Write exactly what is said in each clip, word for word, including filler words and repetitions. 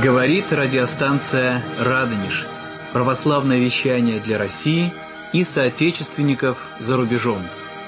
Говорит радиостанция «Радонеж». Православное вещание для России и соотечественников за рубежом.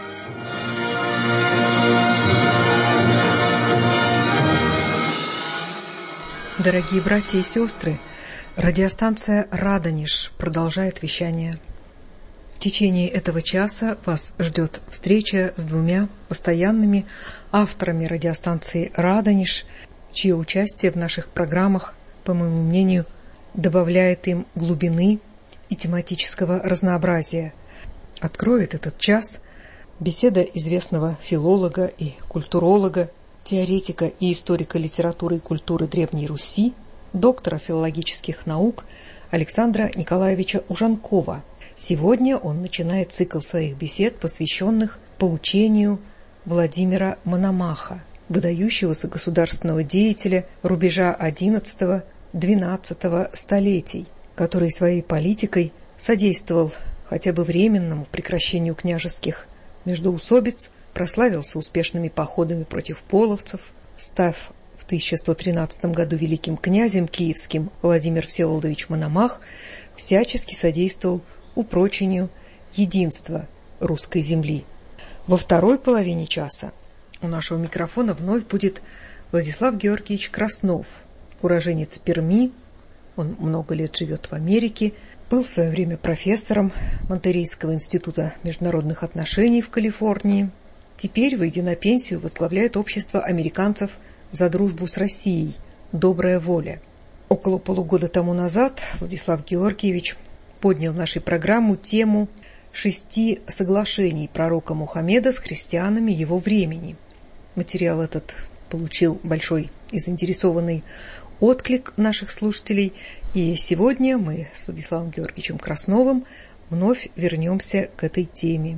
Дорогие братья и сестры, радиостанция «Радонеж» продолжает вещание. В течение этого часа вас ждет встреча с двумя постоянными авторами радиостанции «Радонеж», чье участие в наших программах, по моему мнению, добавляет им глубины и тематического разнообразия. Откроет этот час беседа известного филолога и культуролога, теоретика и историка литературы и культуры Древней Руси, доктора филологических наук Александра Николаевича Ужанкова. Сегодня он начинает цикл своих бесед, посвященных поучению Владимира Мономаха, выдающегося государственного деятеля рубежа одиннадцатого-двенадцатого столетий, который своей политикой содействовал хотя бы временному прекращению княжеских междоусобиц, прославился успешными походами против половцев, став в тысяча сто тринадцатом году великим князем киевским. Владимир Всеволодович Мономах всячески содействовал упрочению единства русской земли. Во второй половине часа у нашего микрофона вновь будет Владислав Георгиевич Краснов, уроженец Перми. Он много лет живет в Америке, был в свое время профессором Монтерейского института международных отношений в Калифорнии. Теперь, выйдя на пенсию, возглавляет общество американцев за дружбу с Россией «Добрая воля». Около полугода тому назад Владислав Георгиевич поднял в нашей программу тему шести соглашений пророка Мухаммеда с христианами его времени. Материал этот получил большой и заинтересованный отклик наших слушателей, и сегодня мы с Владиславом Георгиевичем Красновым вновь вернемся к этой теме.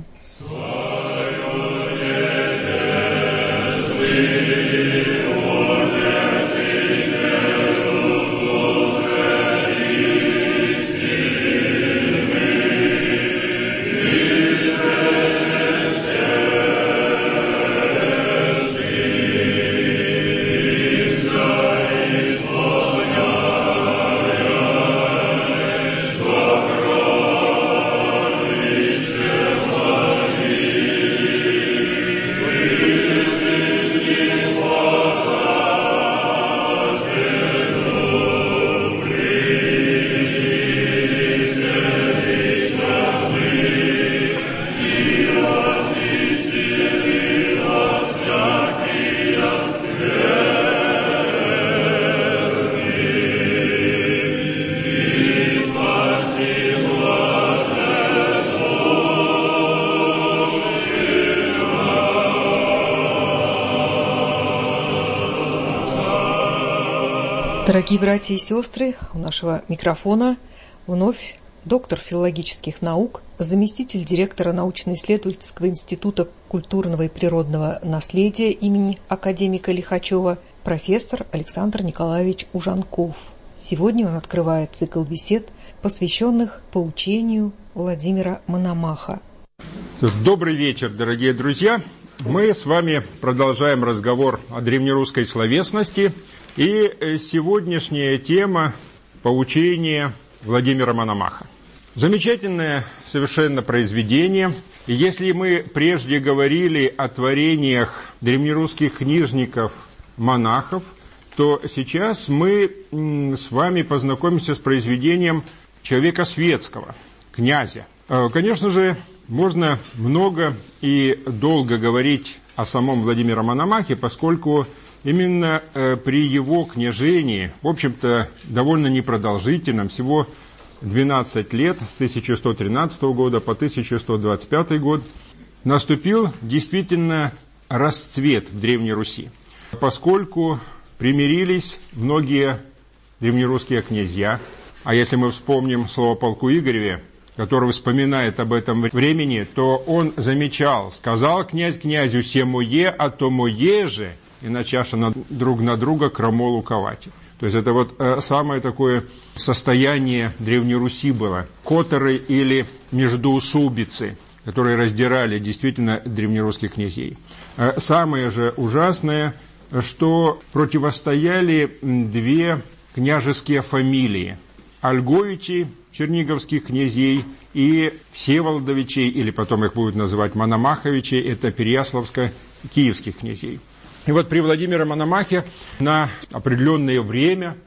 Дорогие братья и сестры, у нашего микрофона вновь доктор филологических наук, заместитель директора научно-исследовательского института культурного и природного наследия имени академика Лихачева, профессор Александр Николаевич Ужанков. Сегодня он открывает цикл бесед, посвященных поучению Владимира Мономаха. Добрый вечер, дорогие друзья. Мы с вами продолжаем разговор о древнерусской словесности. И сегодняшняя тема – поучение Владимира Мономаха. Замечательное совершенно произведение. И если мы прежде говорили о творениях древнерусских книжников-монахов, то сейчас мы с вами познакомимся с произведением человека светского, князя. Конечно же, можно много и долго говорить о самом Владимире Мономахе, поскольку именно э, при его княжении, в общем-то, довольно непродолжительном, всего двенадцать лет, с тысяча сто тринадцатого года по тысяча сто двадцать пятый год, наступил действительно расцвет в Древней Руси, поскольку примирились многие древнерусские князья. А если мы вспомним слово полку Игореве, который вспоминает об этом времени, то он замечал: «Сказал князь князю семое, а то мое же, и начаша на, друг на друга крамолу ковати». То есть это вот э, самое такое состояние Древней Руси было. Которы или междоусобицы, которые раздирали действительно древнерусских князей. Э, самое же ужасное, что противостояли две княжеские фамилии Ольговичей, черниговских князей, и Всеволодовичей, или потом их будут называть Мономаховичей, это Переяславско-киевских князей. И вот при Владимире Мономахе на определенное время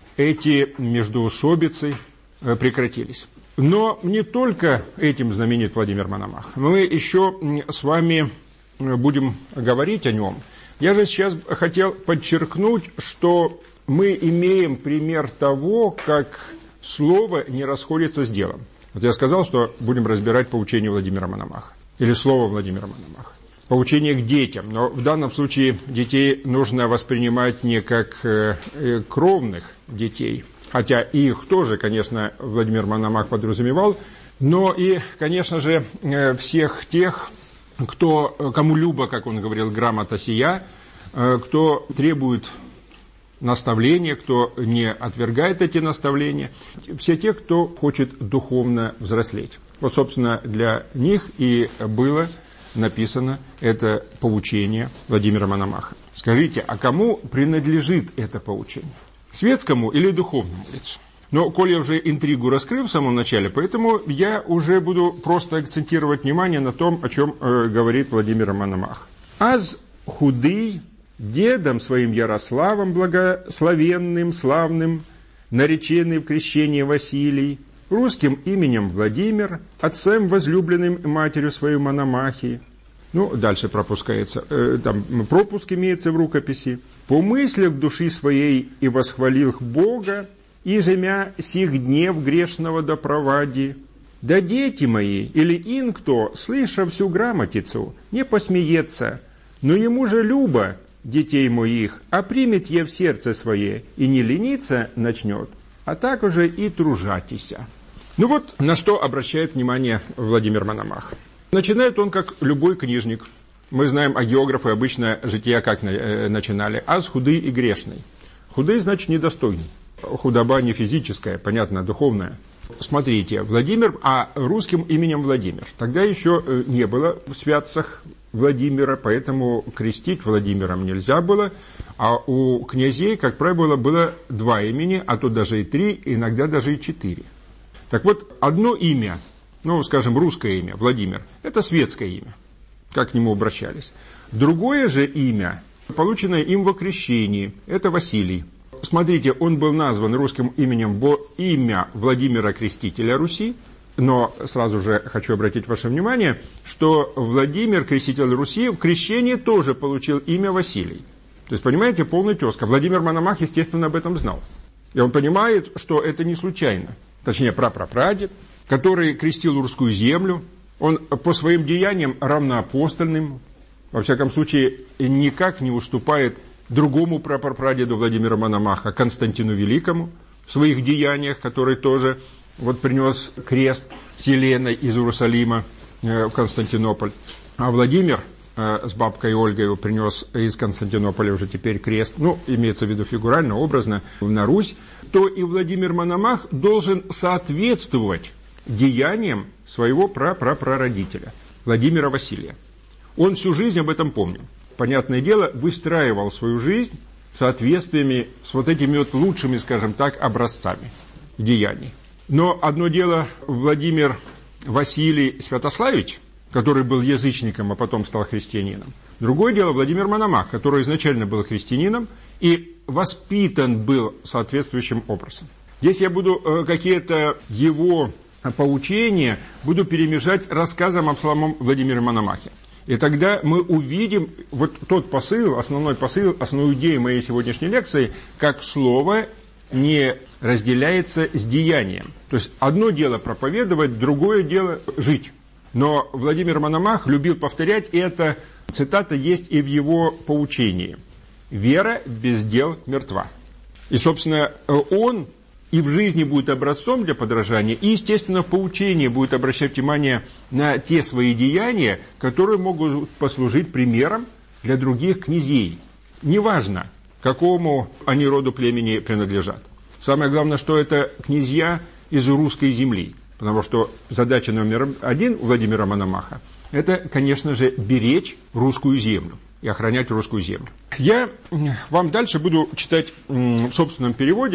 эти междоусобицы прекратились. Но не только этим знаменит Владимир Мономах. Мы еще с вами будем говорить о нем. Я же сейчас хотел подчеркнуть, что мы имеем пример того, как слово не расходится с делом. Вот я сказал, что будем разбирать поучение Владимира Мономаха, или слово Владимира Мономаха. Поучение к детям, но в данном случае детей нужно воспринимать не как э, кровных детей, хотя и их тоже, конечно, Владимир Мономах подразумевал, но и, конечно же, э, всех тех, кто, кому любо, как он говорил, грамота сия, э, кто требует наставления, кто не отвергает эти наставления, все те, кто хочет духовно взрослеть. Вот, собственно, для них и было написано это поучение Владимира Мономаха. Скажите, а кому принадлежит это поучение? Светскому или духовному лицу? Но, коль я уже интригу раскрыл в самом начале, поэтому я уже буду просто акцентировать внимание на том, о чем э, говорит Владимир Мономах. «Аз худый, дедом своим Ярославом благословенным, славным, нареченный в крещении Василий, русским именем Владимир, отцем возлюбленным и матерью свою Мономахи». Ну, дальше пропускается, э, там пропуск имеется в рукописи. «По мыслях души своей и восхвалил Бога, и жемя сих днев грешного да провади. Да дети мои, или ин кто, слыша всю грамотицу, не посмеется, но ему же любо детей моих, а примет е в сердце свое, и не лениться начнет, а так уже и тружатися». Ну вот, на что обращает внимание Владимир Мономах. Начинает он, как любой книжник. Мы знаем о географе обычно жития как начинали. «Аз худый и грешный». Худый значит недостойный. Худоба не физическая, понятно, а духовная. Смотрите, Владимир, а русским именем Владимир. Тогда еще не было в святцах Владимира, поэтому крестить Владимиром нельзя было. А у князей, как правило, было два имени, а то даже и три, иногда даже и четыре. Так вот, одно имя, ну, скажем, русское имя, Владимир, это светское имя, как к нему обращались. Другое же имя, полученное им во крещении, это Василий. Смотрите, он был назван русским именем во имя Владимира Крестителя Руси, но сразу же хочу обратить ваше внимание, что Владимир, Креститель Руси, в крещении тоже получил имя Василий. То есть, понимаете, полный тезка. Владимир Мономах, естественно, об этом знал. И он понимает, что это не случайно. Точнее, прапрапрадед, который крестил русскую землю. Он по своим деяниям равноапостольным, во всяком случае, никак не уступает другому прапрапрадеду Владимира Мономаха, Константину Великому, в своих деяниях, который тоже вот принес крест с Еленой из Иерусалима э, в Константинополь. А Владимир э, с бабкой Ольгой принес из Константинополя уже теперь крест, ну, имеется в виду фигурально, образно, на Русь, то и Владимир Мономах должен соответствовать деяниям своего прапрапрародителя, Владимира Василия. Он всю жизнь об этом помнил. Понятное дело, выстраивал свою жизнь в соответствии с вот этими вот лучшими, скажем так, образцами деяний. Но одно дело Владимир Василий Святославич, который был язычником, а потом стал христианином. Другое дело Владимир Мономах, который изначально был христианином и воспитан был соответствующим образом. Здесь я буду э, какие-то его поучения буду перемежать рассказом о самом Владимире Мономахе. И тогда мы увидим вот тот посыл, основной посыл, основную идею моей сегодняшней лекции, как слово не разделяется с деянием. То есть одно дело проповедовать, другое дело жить. Но Владимир Мономах любил повторять, и эта цитата есть и в его поучении. «Вера без дел мертва». И, собственно, он и в жизни будет образцом для подражания, и, естественно, в поучении будет обращать внимание на те свои деяния, которые могут послужить примером для других князей. Неважно, какому они роду племени принадлежат. Самое главное, что это князья из русской земли, потому что задача номер один у Владимира Мономаха – это, конечно же, беречь русскую землю и охранять русскую землю. Я вам дальше буду читать в собственном переводе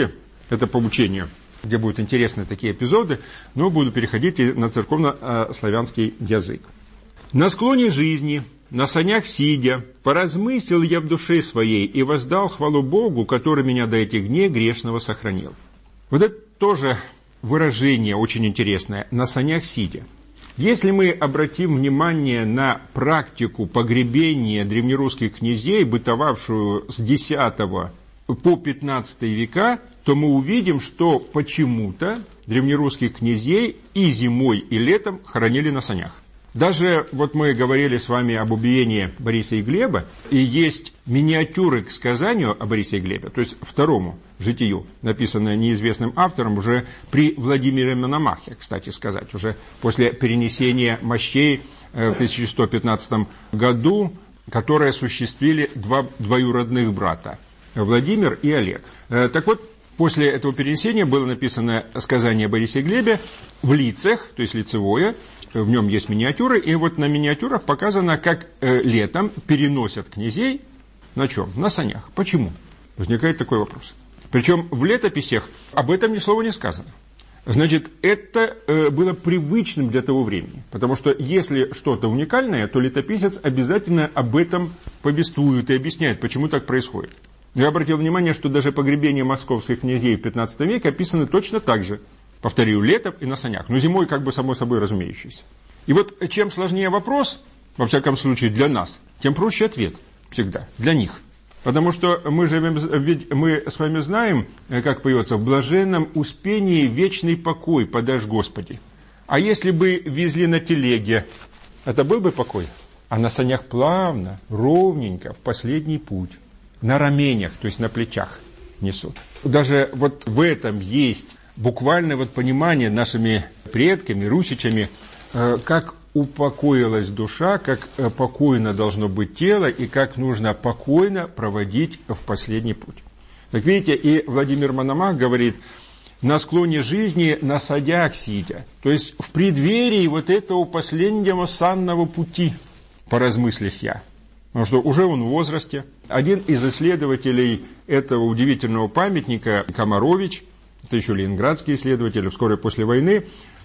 Это поучение, где будут интересны такие эпизоды, но буду переходить и на церковно-славянский язык. «На склоне жизни, на санях сидя, поразмыслил я в душе своей и воздал хвалу Богу, который меня до этих дней грешного сохранил». Вот это тоже выражение очень интересное, «на санях сидя». Если мы обратим внимание на практику погребения древнерусских князей, бытовавшую с десятого по пятнадцатый века, то мы увидим, что почему-то древнерусских князей и зимой, и летом хоронили на санях. Даже вот мы говорили с вами об убиении Бориса и Глеба, и есть миниатюры к сказанию о Борисе и Глебе, то есть второму житию, написанное неизвестным автором уже при Владимире Мономахе, кстати сказать, уже после перенесения мощей в тысяча сто пятнадцатом году, которые осуществили два двоюродных брата, Владимир и Олег. Так вот, после этого перенесения было написано сказание о Борисе и Глебе в лицах, то есть лицевое, в нем есть миниатюры, и вот на миниатюрах показано, как э, летом переносят князей на чем? На санях. Почему? Возникает такой вопрос. Причем в летописях об этом ни слова не сказано. Значит, это э, было привычным для того времени, потому что если что-то уникальное, то летописец обязательно об этом повествует и объясняет, почему так происходит. Я обратил внимание, что даже погребения московских князей в пятнадцатом веке описаны точно так же. Повторю, летом и на санях, но зимой как бы само собой разумеющийся. И вот чем сложнее вопрос, во всяком случае для нас, тем проще ответ всегда, для них. Потому что мы, живем, ведь мы с вами знаем, как поется, в блаженном успении вечный покой подашь Господи. А если бы везли на телеге, это был бы покой? А на санях плавно, ровненько, в последний путь, на раменях, то есть на плечах несут. Даже вот в этом есть буквальное вот понимание нашими предками, русичами, как упокоилась душа, как покойно должно быть тело и как нужно покойно проводить в последний путь. Так видите, и Владимир Мономах говорит, на склоне жизни, на садях сидя, то есть в преддверии вот этого последнего санного пути, поразмыслив я. Потому что уже он в возрасте. Один из исследователей этого удивительного памятника, Комарович, это еще ленинградский исследователь, вскоре после войны,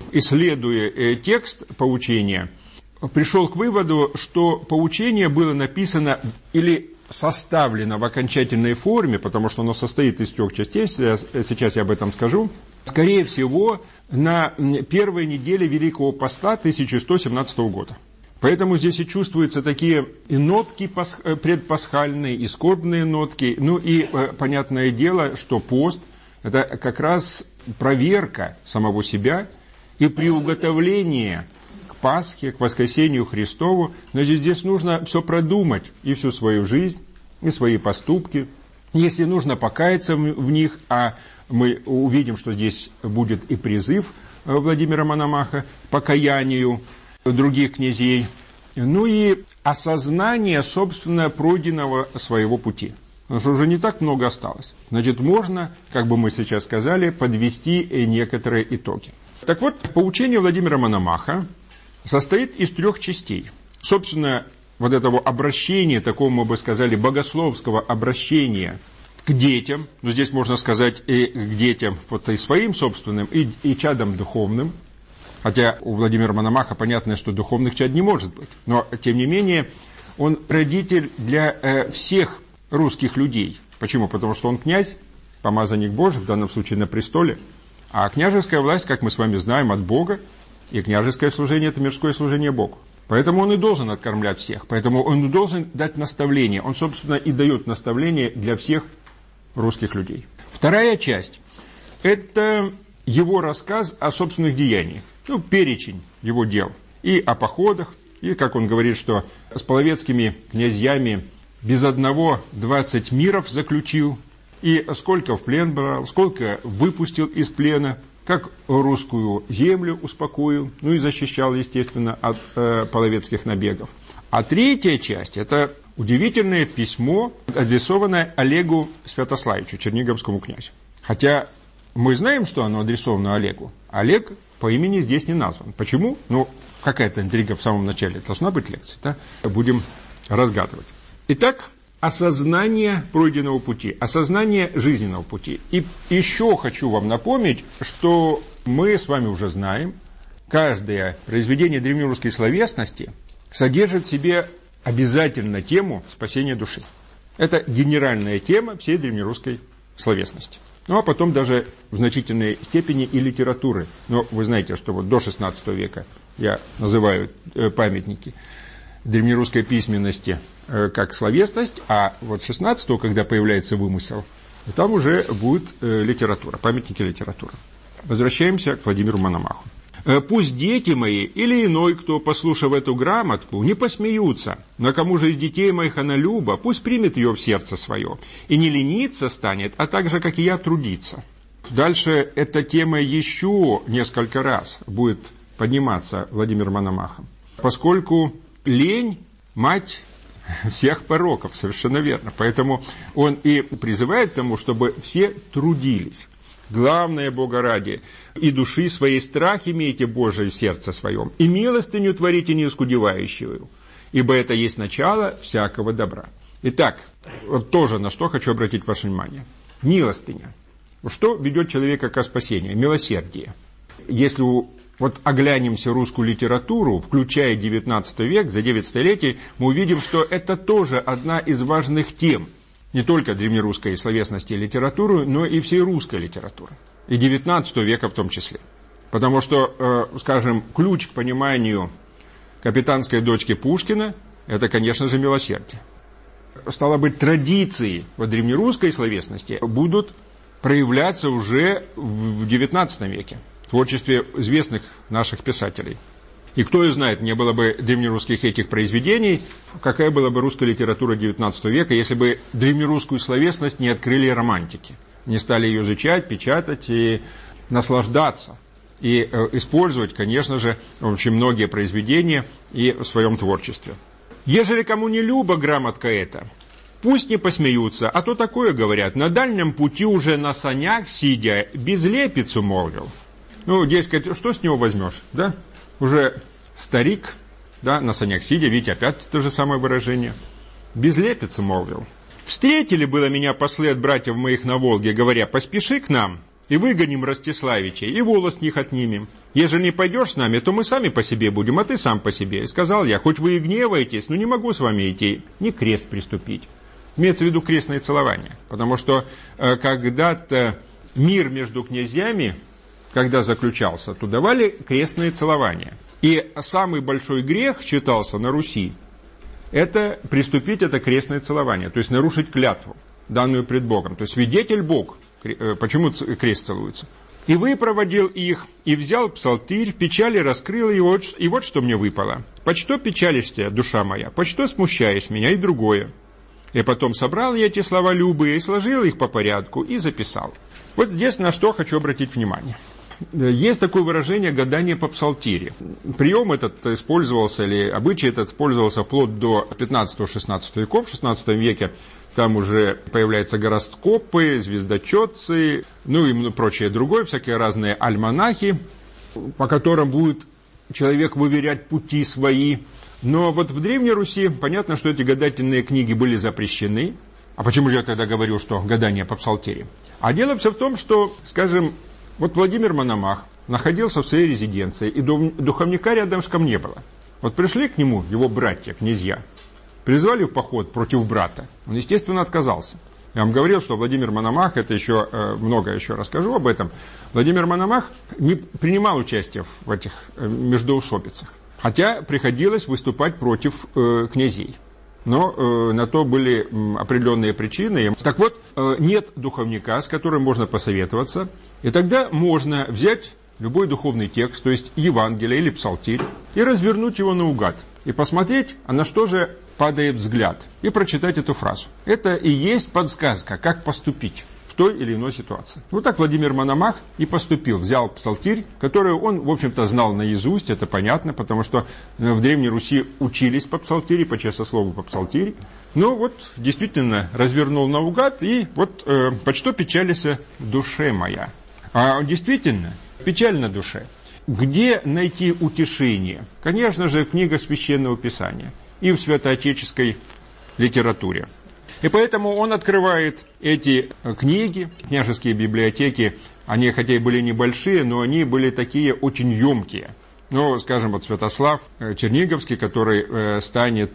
исследуя текст поучения, пришел к выводу, что поучение было написано или составлено в окончательной форме, потому что оно состоит из трех частей, сейчас я об этом скажу, скорее всего, на первой неделе Великого Поста тысяча сто семнадцатого года. Поэтому здесь и чувствуются такие и нотки предпасхальные, и скорбные нотки, ну и понятное дело, что пост – это как раз проверка самого себя и приуготовление к Пасхе, к воскресению Христову. Но здесь нужно все продумать, и всю свою жизнь, и свои поступки. Если нужно покаяться в них, а мы увидим, что здесь будет и призыв Владимира Мономаха к покаянию других князей, ну и осознание, собственно, пройденного своего пути. Потому что уже не так много осталось. Значит, можно, как бы мы сейчас сказали, подвести некоторые итоги. Так вот, поучение Владимира Мономаха состоит из трех частей. Собственно, вот этого обращения, такого, мы бы сказали, богословского обращения к детям, но здесь можно сказать и к детям вот и своим собственным, и, и чадам духовным. Хотя у Владимира Мономаха понятно, что духовных чад не может быть. Но, тем не менее, он родитель для э, всех русских людей. Почему? Потому что он князь, помазанник Божий, в данном случае на престоле. А княжеская власть, как мы с вами знаем, от Бога. И княжеское служение – это мирское служение Богу. Поэтому он и должен откормлять всех. Поэтому он и должен дать наставление. Он, собственно, и дает наставление для всех русских людей. Вторая часть – это его рассказ о собственных деяниях. Ну, перечень его дел. И о походах, и, как он говорит, что с половецкими князьями без одного двадцать миров заключил, и сколько в плен брал, сколько выпустил из плена, как русскую землю успокоил, ну и защищал, естественно, от э, половецких набегов. А третья часть – это удивительное письмо, адресованное Олегу Святославичу, черниговскому князю. Хотя мы знаем, что оно адресовано Олегу. Олег по имени здесь не назван. Почему? Ну, какая-то интрига в самом начале. Должна быть лекция, да? Будем разгадывать. Итак, осознание пройденного пути, осознание жизненного пути. И еще хочу вам напомнить, что мы с вами уже знаем, каждое произведение древнерусской словесности содержит в себе обязательно тему спасения души. Это генеральная тема всей древнерусской словесности. Ну, а потом даже в значительной степени и литературы. Но вы знаете, что вот до шестнадцатого века я называю памятники древнерусской письменности как словесность, а вот шестнадцатого, когда появляется вымысел, там уже будет литература, памятники литературы. Возвращаемся к Владимиру Мономаху. «Пусть дети мои или иной, кто, послушав эту грамотку, не посмеются, но кому же из детей моих она люба, пусть примет ее в сердце свое, и не лениться станет, а так же, как и я, трудиться». Дальше эта тема еще несколько раз будет подниматься Владимиром Мономахом, поскольку лень – мать всех пороков, совершенно верно. Поэтому он и призывает к тому, чтобы все трудились. Главное, Бога ради, и души своей страх имейте Божие в сердце своем, и милостыню творите неоскудевающую, ибо это есть начало всякого добра. Итак, вот тоже на что хочу обратить ваше внимание. Милостыня. Что ведет человека к спасению? Милосердие. Если вот оглянемся русскую литературу, включая девятнадцатый век, за девять столетий, мы увидим, что это тоже одна из важных тем. Не только древнерусской словесности и литературы, но и всей русской литературы. И девятнадцатого века в том числе. Потому что, э, скажем, ключ к пониманию капитанской дочки Пушкина – это, конечно же, милосердие. Стало быть, традиции в древнерусской словесности будут проявляться уже в девятнадцатом веке, в творчестве известных наших писателей. И кто и знает, не было бы древнерусских этих произведений, какая была бы русская литература девятнадцатого века, если бы древнерусскую словесность не открыли романтики, не стали ее изучать, печатать и наслаждаться, и э, использовать, конечно же, очень многие произведения и в своем творчестве. «Ежели кому не люба грамотка эта, пусть не посмеются, а то такое говорят, на дальнем пути уже на санях сидя, безлепицу молвил». Ну, дескать, что с него возьмешь, да? Уже старик, да, на санях сидя, ведь опять то же самое выражение. Безлепицу молвил. «Встретили было меня послы от братьев моих на Волге, говоря, поспеши к нам, и выгоним Ростиславичей, и волос с них отнимем. Ежели не пойдешь с нами, то мы сами по себе будем, а ты сам по себе». И сказал я, хоть вы и гневаетесь, но не могу с вами идти, не крест приступить. Имеется в виду крестное целование, потому что э, когда-то мир между князьями, когда заключался, то давали крестные целования. И самый большой грех считался на Руси, это приступить это крестное целование, то есть нарушить клятву, данную пред Богом. То есть свидетель Бог, почему крест целуется. «И выпроводил их, и взял псалтырь, в печали раскрыл его, и вот что мне выпало. Почто печалишься, душа моя, почто смущаешь меня, и другое. И потом собрал я эти слова любые, и сложил их по порядку, и записал». Вот здесь на что хочу обратить внимание. Есть такое выражение «гадание по псалтире». Прием этот использовался, или обычай этот использовался вплоть до пятнадцатого-шестнадцатого веков. В шестнадцатом веке там уже появляются гороскопы, звездочетцы, ну и прочее другое, всякие разные альманахи, по которым будет человек выверять пути свои. Но вот в Древней Руси понятно, что эти гадательные книги были запрещены. А почему же я тогда говорю, что гадание по псалтире? А дело все в том, что, скажем, вот Владимир Мономах находился в своей резиденции, и духовника рядышком не было. Вот пришли к нему его братья, князья, призвали в поход против брата. Он, естественно, отказался. Я вам говорил, что Владимир Мономах, это еще много еще расскажу об этом, Владимир Мономах не принимал участия в этих междоусобицах, хотя приходилось выступать против э, князей. Но э, на то были м, определенные причины. Так вот, э, нет духовника, с которым можно посоветоваться, и тогда можно взять любой духовный текст, то есть Евангелие или Псалтирь, и развернуть его наугад, и посмотреть, а на что же падает взгляд, и прочитать эту фразу. Это и есть подсказка, как поступить в той или иной ситуации. Вот так Владимир Мономах и поступил. Взял псалтирь, который он, в общем-то, знал наизусть, это понятно, потому что в Древней Руси учились по псалтире, по часослову по псалтире. Но вот действительно развернул наугад, и вот э, «почто печалися душе моя». А действительно, печаль на душе. Где найти утешение? Конечно же, в книгах Священного Писания и в святоотеческой литературе. И поэтому он открывает эти книги, княжеские библиотеки, они хотя и были небольшие, но они были такие очень емкие. Ну, скажем, вот Святослав Черниговский, который станет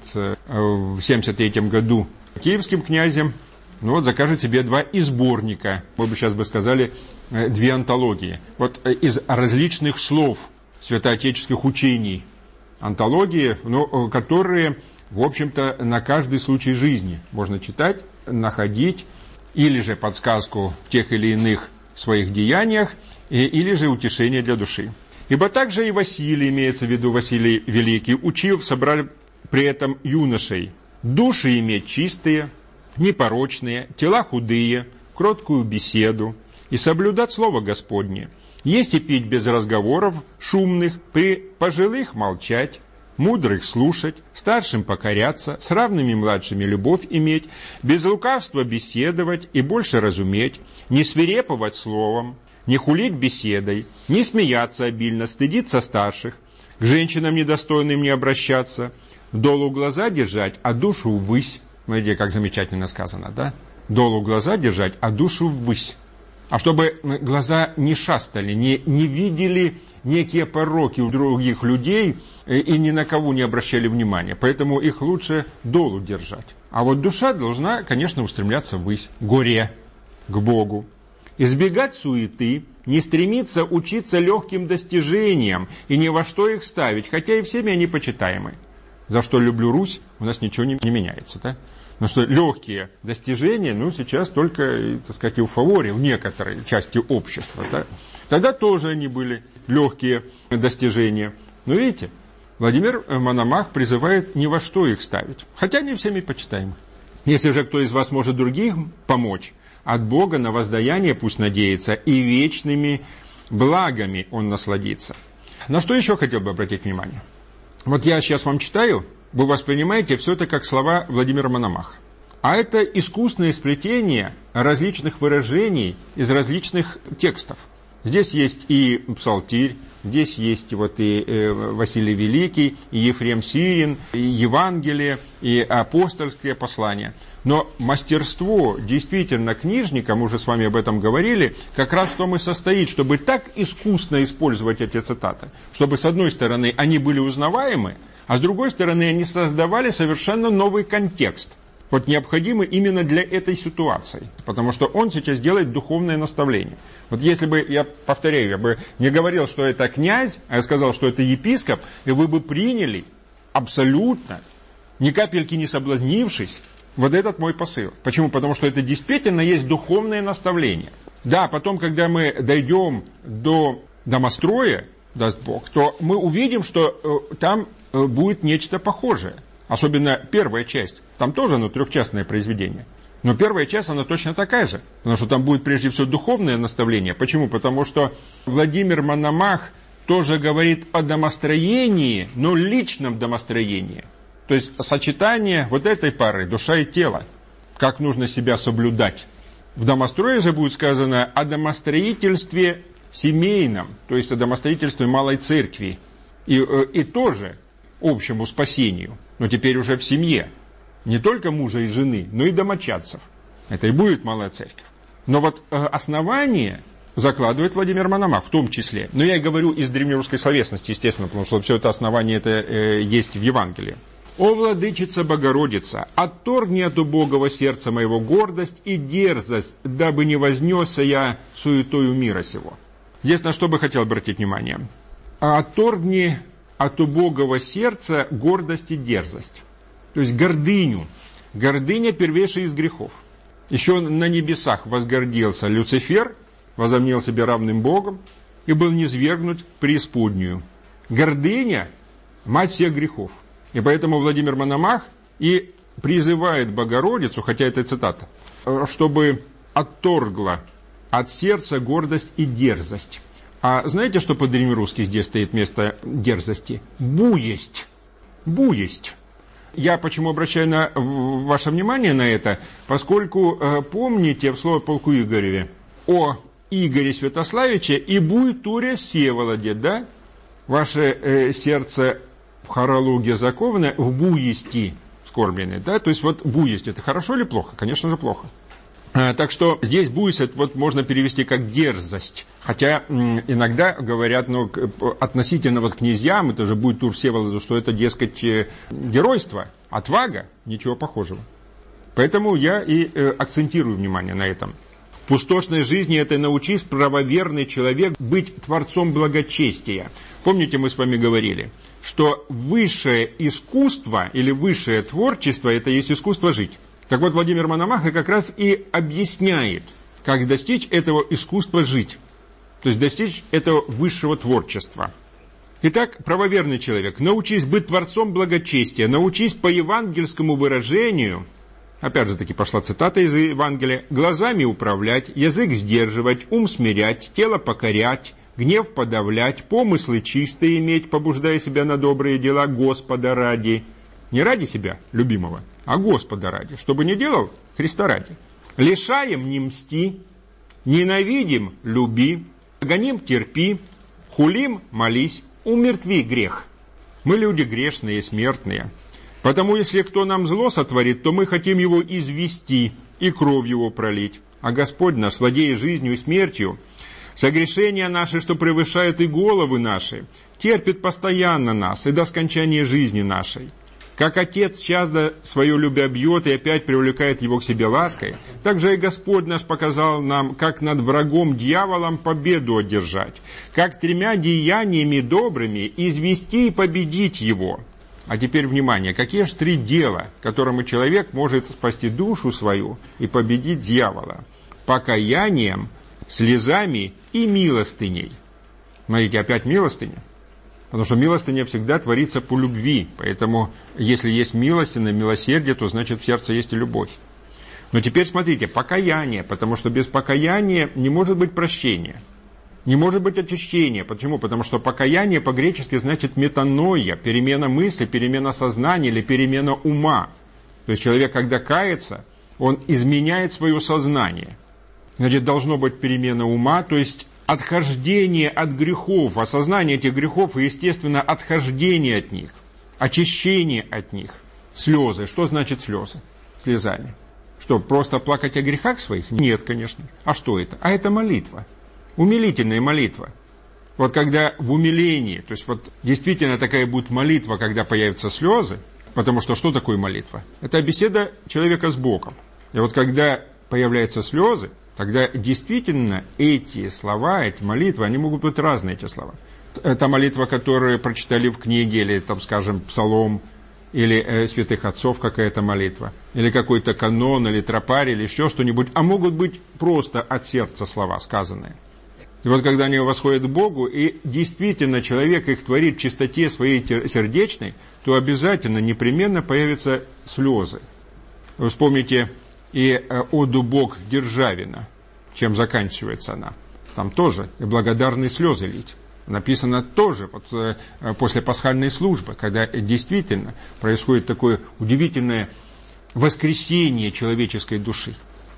в семьдесят третьем году киевским князем, ну вот закажет себе два сборника, мы бы сейчас бы сказали, две антологии. Вот из различных слов святоотеческих учений. Антологии, ну, которые, в общем-то, на каждый случай жизни можно читать, находить, или же подсказку в тех или иных своих деяниях, или же утешение для души. Ибо также и Василий, имеется в виду Василий Великий, учил, собрали при этом юношей, души иметь чистые, непорочные, тела худые, кроткую беседу, и соблюдать слово Господне, есть и пить без разговоров шумных, при пожилых молчать, мудрых слушать, старшим покоряться, с равными младшими любовь иметь, без лукавства беседовать и больше разуметь, не свиреповать словом, не хулить беседой, не смеяться обильно, стыдиться старших, к женщинам недостойным не обращаться, долу глаза держать, а душу ввысь. Смотрите, как замечательно сказано, да? Долу глаза держать, а душу ввысь. А чтобы глаза не шастали, не, не видели некие пороки у других людей и ни на кого не обращали внимания. Поэтому их лучше долу держать. А вот душа должна, конечно, устремляться ввысь, к горе, к Богу. Избегать суеты, не стремиться учиться легким достижениям и ни во что их ставить, хотя и всеми они почитаемы. За что люблю Русь, у нас ничего не, не меняется, да? Потому что легкие достижения, ну, сейчас только, так сказать, и в фаворе в некоторой части общества, да? Тогда тоже они были легкие достижения. Но видите, Владимир Мономах призывает ни во что их ставить, хотя не всеми почитаемы. Если же кто из вас может другим помочь, от Бога на воздаяние пусть надеется, и вечными благами он насладится. На что еще хотел бы обратить внимание? Вот я сейчас вам читаю, вы воспринимаете все это как слова Владимира Мономаха. А это искусное сплетение различных выражений из различных текстов. Здесь есть и Псалтирь, здесь есть вот и Василий Великий, и Ефрем Сирин, и Евангелие, и апостольские послания. Но мастерство действительно книжника, мы уже с вами об этом говорили, как раз в том и состоит, чтобы так искусно использовать эти цитаты, чтобы с одной стороны они были узнаваемы, а с другой стороны они создавали совершенно новый контекст, вот необходимый именно для этой ситуации, потому что он сейчас делает духовное наставление. Вот если бы, я повторяю, я бы не говорил, что это князь, а я сказал, что это епископ, и вы бы приняли абсолютно, ни капельки не соблазнившись, вот этот мой посыл. Почему? Потому что это действительно есть духовное наставление. Да, потом, когда мы дойдем до домостроя, даст Бог, то мы увидим, что э, там э, будет нечто похожее. Особенно первая часть. Там тоже, ну, трехчастное произведение. Но первая часть, она точно такая же. Потому что там будет прежде всего духовное наставление. Почему? Потому что Владимир Мономах тоже говорит о домостроении, но личном домостроении. То есть сочетание вот этой пары, душа и тело. Как нужно себя соблюдать. В домострое же будет сказано о домостроительстве семейном. То есть о домостроительстве малой церкви. И, и тоже общему спасению. Но теперь уже в семье. Не только мужа и жены, но и домочадцев. Это и будет малая церковь. Но вот основание закладывает Владимир Мономах в том числе. Но я и говорю из древнерусской словесности, естественно, потому что все это основание это, э, есть в Евангелии. «О, владычица Богородица, отторгни от убогого сердца моего гордость и дерзость, дабы не вознесся я суетою мира сего». Здесь на что бы хотел обратить внимание? «Отторгни от убогого сердца гордость и дерзость». То есть гордыню. Гордыня первейшая из грехов. Еще на небесах возгордился Люцифер, возомнил себя равным Богом и был низвергнут в преисподнюю. Гордыня – мать всех грехов. И поэтому Владимир Мономах и призывает Богородицу, хотя это цитата, чтобы отторгла от сердца гордость и дерзость. А знаете, что по-древнерусски здесь стоит вместо дерзости? Буесть. Буесть. Я почему обращаю на ваше внимание на это? Поскольку э, помните в слове полку Игореве о Игоре Святославиче и буйтуре Всеволоде, да? Ваше э, сердце в хорологии заковано в буести, вскормленный, да, то есть вот буйность, это хорошо или плохо? Конечно же, плохо. Так что здесь буйность вот можно перевести как дерзость. Хотя иногда говорят, ну, относительно вот князьям, это же будет Тур Всеволоду, что это, дескать, геройство, отвага, ничего похожего. Поэтому я и акцентирую внимание на этом. В пустошной жизни это научись, правоверный человек, быть творцом благочестия. Помните, мы с вами говорили, что высшее искусство или высшее творчество – это есть искусство жить. Так вот, Владимир Мономаха как раз и объясняет, как достичь этого искусства жить, то есть достичь этого высшего творчества. Итак, правоверный человек, научись быть творцом благочестия, научись по евангельскому выражению, опять же таки пошла цитата из Евангелия, глазами управлять, язык сдерживать, ум смирять, тело покорять, гнев подавлять, помыслы чистые иметь, побуждая себя на добрые дела Господа ради. Не ради себя, любимого, а Господа ради. Чтобы не делал, Христа ради. Лишаем, не мсти, ненавидим, люби, гоним, терпи, хулим, молись, умертви грех. Мы люди грешные, смертные. Потому если кто нам зло сотворит, то мы хотим его извести и кровь его пролить. А Господь наш, владея жизнью и смертью, согрешения наши, что превышают и головы наши, терпит постоянно нас и до скончания жизни нашей. Как отец чадо свое любя бьет и опять привлекает его к себе лаской, так же и Господь наш показал нам, как над врагом дьяволом победу одержать, как тремя деяниями добрыми извести и победить его. А теперь внимание, какие же три дела, которыми человек может спасти душу свою и победить дьявола? Покаянием, слезами и милостыней. Смотрите, опять милостыня. Потому что милостыня всегда творится по любви. Поэтому, если есть милостыня, милосердие, то значит в сердце есть и любовь. Но теперь смотрите, покаяние. Потому что без покаяния не может быть прощения. Не может быть очищения. Почему? Потому что покаяние по-гречески значит метаноия, перемена мысли, перемена сознания или перемена ума. То есть человек, когда кается, он изменяет свое сознание. Значит, должно быть перемена ума, то есть отхождение от грехов, осознание этих грехов и, естественно, отхождение от них, очищение от них. Слезы. Что значит слезы? Слезами. Что, просто плакать о грехах своих? Нет, конечно. А что это? А это молитва. Умилительная молитва. Вот когда в умилении, то есть вот действительно такая будет молитва, когда появятся слезы, потому что что такое молитва? Это беседа человека с Богом. И вот когда появляются слезы, тогда действительно эти слова, эти молитвы, они могут быть разные, эти слова. Это молитва, которую прочитали в книге, или, там, скажем, псалом, или э, святых отцов какая-то молитва, или какой-то канон, или тропарь, или еще что-нибудь, а могут быть просто от сердца слова сказанные. И вот когда они восходят к Богу, и действительно человек их творит в чистоте своей сердечной, то обязательно, непременно появятся слезы. Вы вспомните и оду «Бог Державина», чем заканчивается она. Там тоже и благодарные слезы лить. Написано тоже вот, э, после пасхальной службы, когда действительно происходит такое удивительное воскресение человеческой души.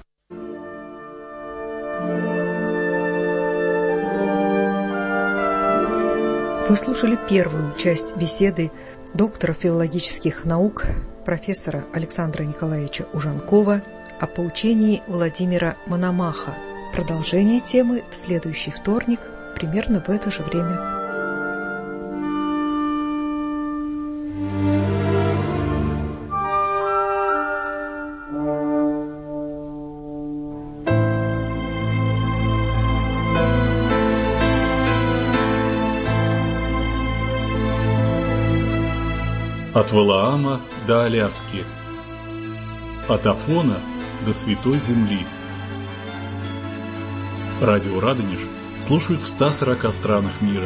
Вы слушали первую часть беседы доктора филологических наук профессора Александра Николаевича Ужанкова о поучении Владимира Мономаха. Продолжение темы в следующий вторник, примерно в это же время. От Валаама до Аляски, от Афона до Святой Земли. Радио Радонеж слушают в ста сорока странах мира.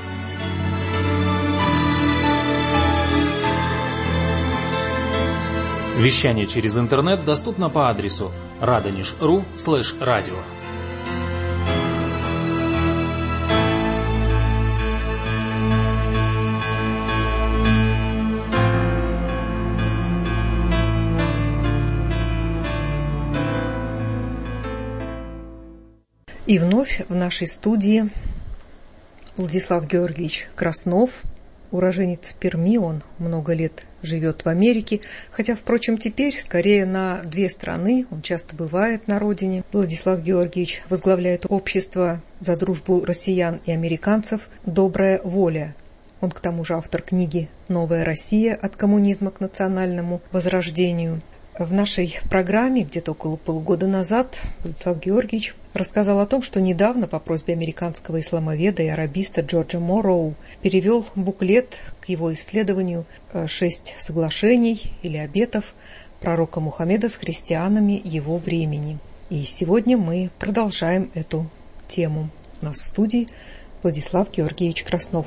Вещание через интернет доступно по адресу радонеж точка ру слэш радио. И вновь в нашей студии Владислав Георгиевич Краснов, уроженец Перми, он много лет живет в Америке, хотя, впрочем, теперь скорее на две страны, он часто бывает на родине. Владислав Георгиевич возглавляет общество за дружбу россиян и американцев «Добрая воля». Он, к тому же, автор книги «Новая Россия. От коммунизма к национальному возрождению». В нашей программе где-то около полугода назад Владислав Георгиевич рассказал о том, что недавно по просьбе американского исламоведа и арабиста Джорджа Морроу перевел буклет к его исследованию «Шесть соглашений или обетов пророка Мухаммеда с христианами его времени». И сегодня мы продолжаем эту тему. У нас в студии Владислав Георгиевич Краснов.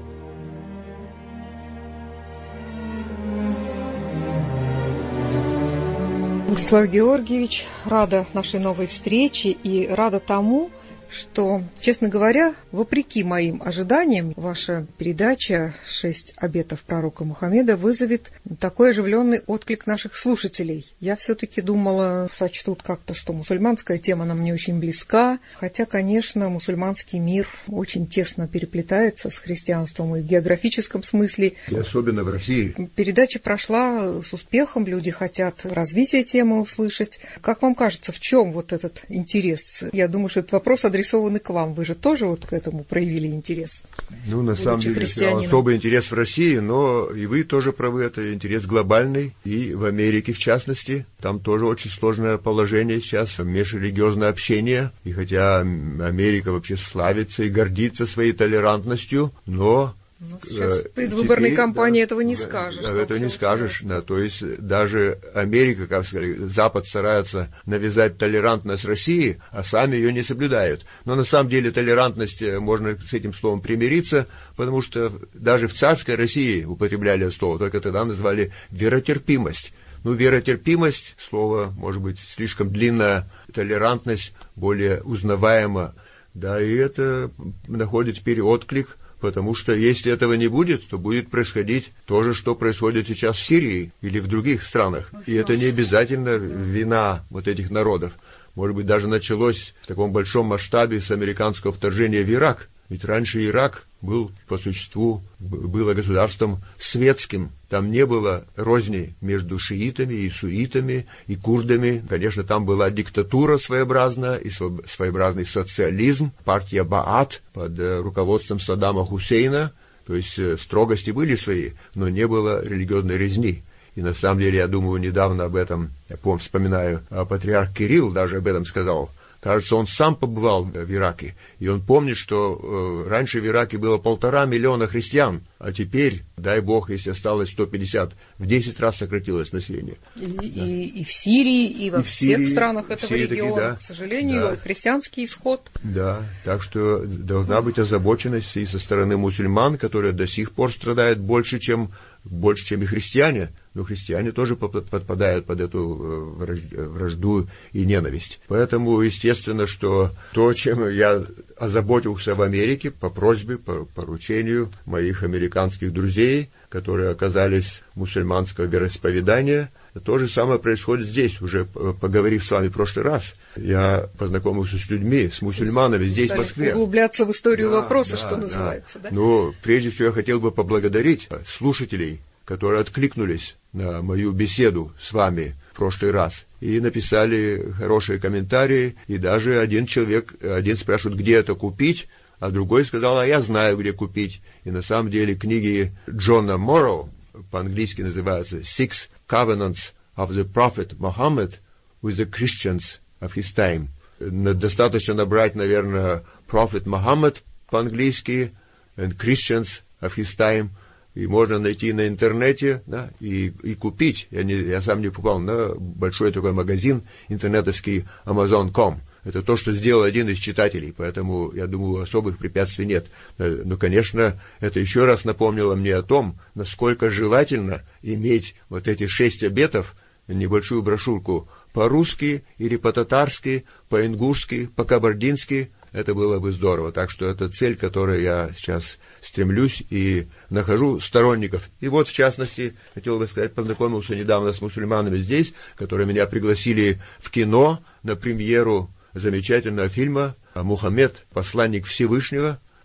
Владислав Георгиевич, рада нашей новой встрече и рада тому, что, честно говоря, вопреки моим ожиданиям, ваша передача «Шесть обетов пророка Мухаммеда» вызовет такой оживленный отклик наших слушателей. Я все-таки думала, сочтут как-то, что мусульманская тема нам не очень близка, хотя, конечно, мусульманский мир очень тесно переплетается с христианством и в географическом смысле. И особенно в России. Передача прошла с успехом, люди хотят развития темы услышать. Как вам кажется, в чем вот этот интерес? Я думаю, что этот вопрос адресован адресованы к вам. Вы же тоже вот к этому проявили интерес. Ну, на самом деле, особый интерес в России, но и вы тоже правы, это интерес глобальный, и в Америке, в частности. Там тоже очень сложное положение сейчас, межрелигиозное общение, и хотя Америка вообще славится и гордится своей толерантностью, но... Ну, сейчас в предвыборной теперь, кампании да, этого не скажешь. Да, этого не скажешь, да, то есть даже Америка, как сказать, Запад старается навязать толерантность России, а сами ее не соблюдают. Но на самом деле толерантность, можно с этим словом примириться, потому что даже в царской России употребляли это слово, только тогда назвали веротерпимость. Ну, веротерпимость, слово, может быть, слишком длинное, толерантность более узнаваема. Да, и это находит теперь отклик. Потому что если этого не будет, то будет происходить то же, что происходит сейчас в Сирии или в других странах. И это не обязательно вина вот этих народов. Может быть, даже началось в таком большом масштабе с американского вторжения в Ирак. Ведь раньше Ирак был, по существу, было государством светским. Там не было розни между шиитами и суннитами, и курдами. Конечно, там была диктатура своеобразная, и своеобразный социализм. Партия Баат под руководством Саддама Хусейна. То есть строгости были свои, но не было религиозной резни. И на самом деле, я думаю, недавно об этом, я помню, вспоминаю, патриарх Кирилл даже об этом сказал. Кажется, он сам побывал в Ираке, и он помнит, что э, раньше в Ираке было полтора миллиона христиан, а теперь, дай бог, если осталось сто пятьдесят, в десять раз сократилось население. И, да. и, и в Сирии, и во и всех Сирии, странах этого региона, такие, да, к сожалению, да. христианский исход. Да, так что должна быть озабоченность и со стороны мусульман, которые до сих пор страдают больше, чем, больше, чем и христиане. Но христиане тоже подпадают под эту вражду и ненависть. Поэтому, естественно, что то, чем я озаботился в Америке по просьбе, по поручению моих американских друзей, которые оказались мусульманского вероисповедания, то же самое происходит здесь. Уже поговорив с вами в прошлый раз, я познакомился с людьми, с мусульманами здесь, в Москве. Углубляться в историю да, вопроса, да, что да. называется. Да? Но прежде всего я хотел бы поблагодарить слушателей, которые откликнулись на мою беседу с вами в прошлый раз и написали хорошие комментарии, и даже один человек, один спрашивает, где это купить, а другой сказал, а я знаю, где купить. И на самом деле книги Джона Морроу, по-английски называются Six Covenants of the Prophet Muhammad with the Christians of his time. Достаточно набрать, наверное, Prophet Muhammad по-английски and Christians of his time, и можно найти на интернете, да, и, и купить. Я, не, я сам не покупал, на большой такой магазин интернетовский амазон точка ком. Это то, что сделал один из читателей, поэтому, я думаю, особых препятствий нет. Но, конечно, это еще раз напомнило мне о том, насколько желательно иметь вот эти шесть обетов, небольшую брошюрку по-русски или по-татарски, по-ингушски, по-кабардински. Это было бы здорово. Так что это цель, к которой я сейчас стремлюсь и нахожу сторонников. И вот, в частности, хотел бы сказать, познакомился недавно с мусульманами здесь, которые меня пригласили в кино на премьеру замечательного фильма «Мухаммед, посланник Всевышнего».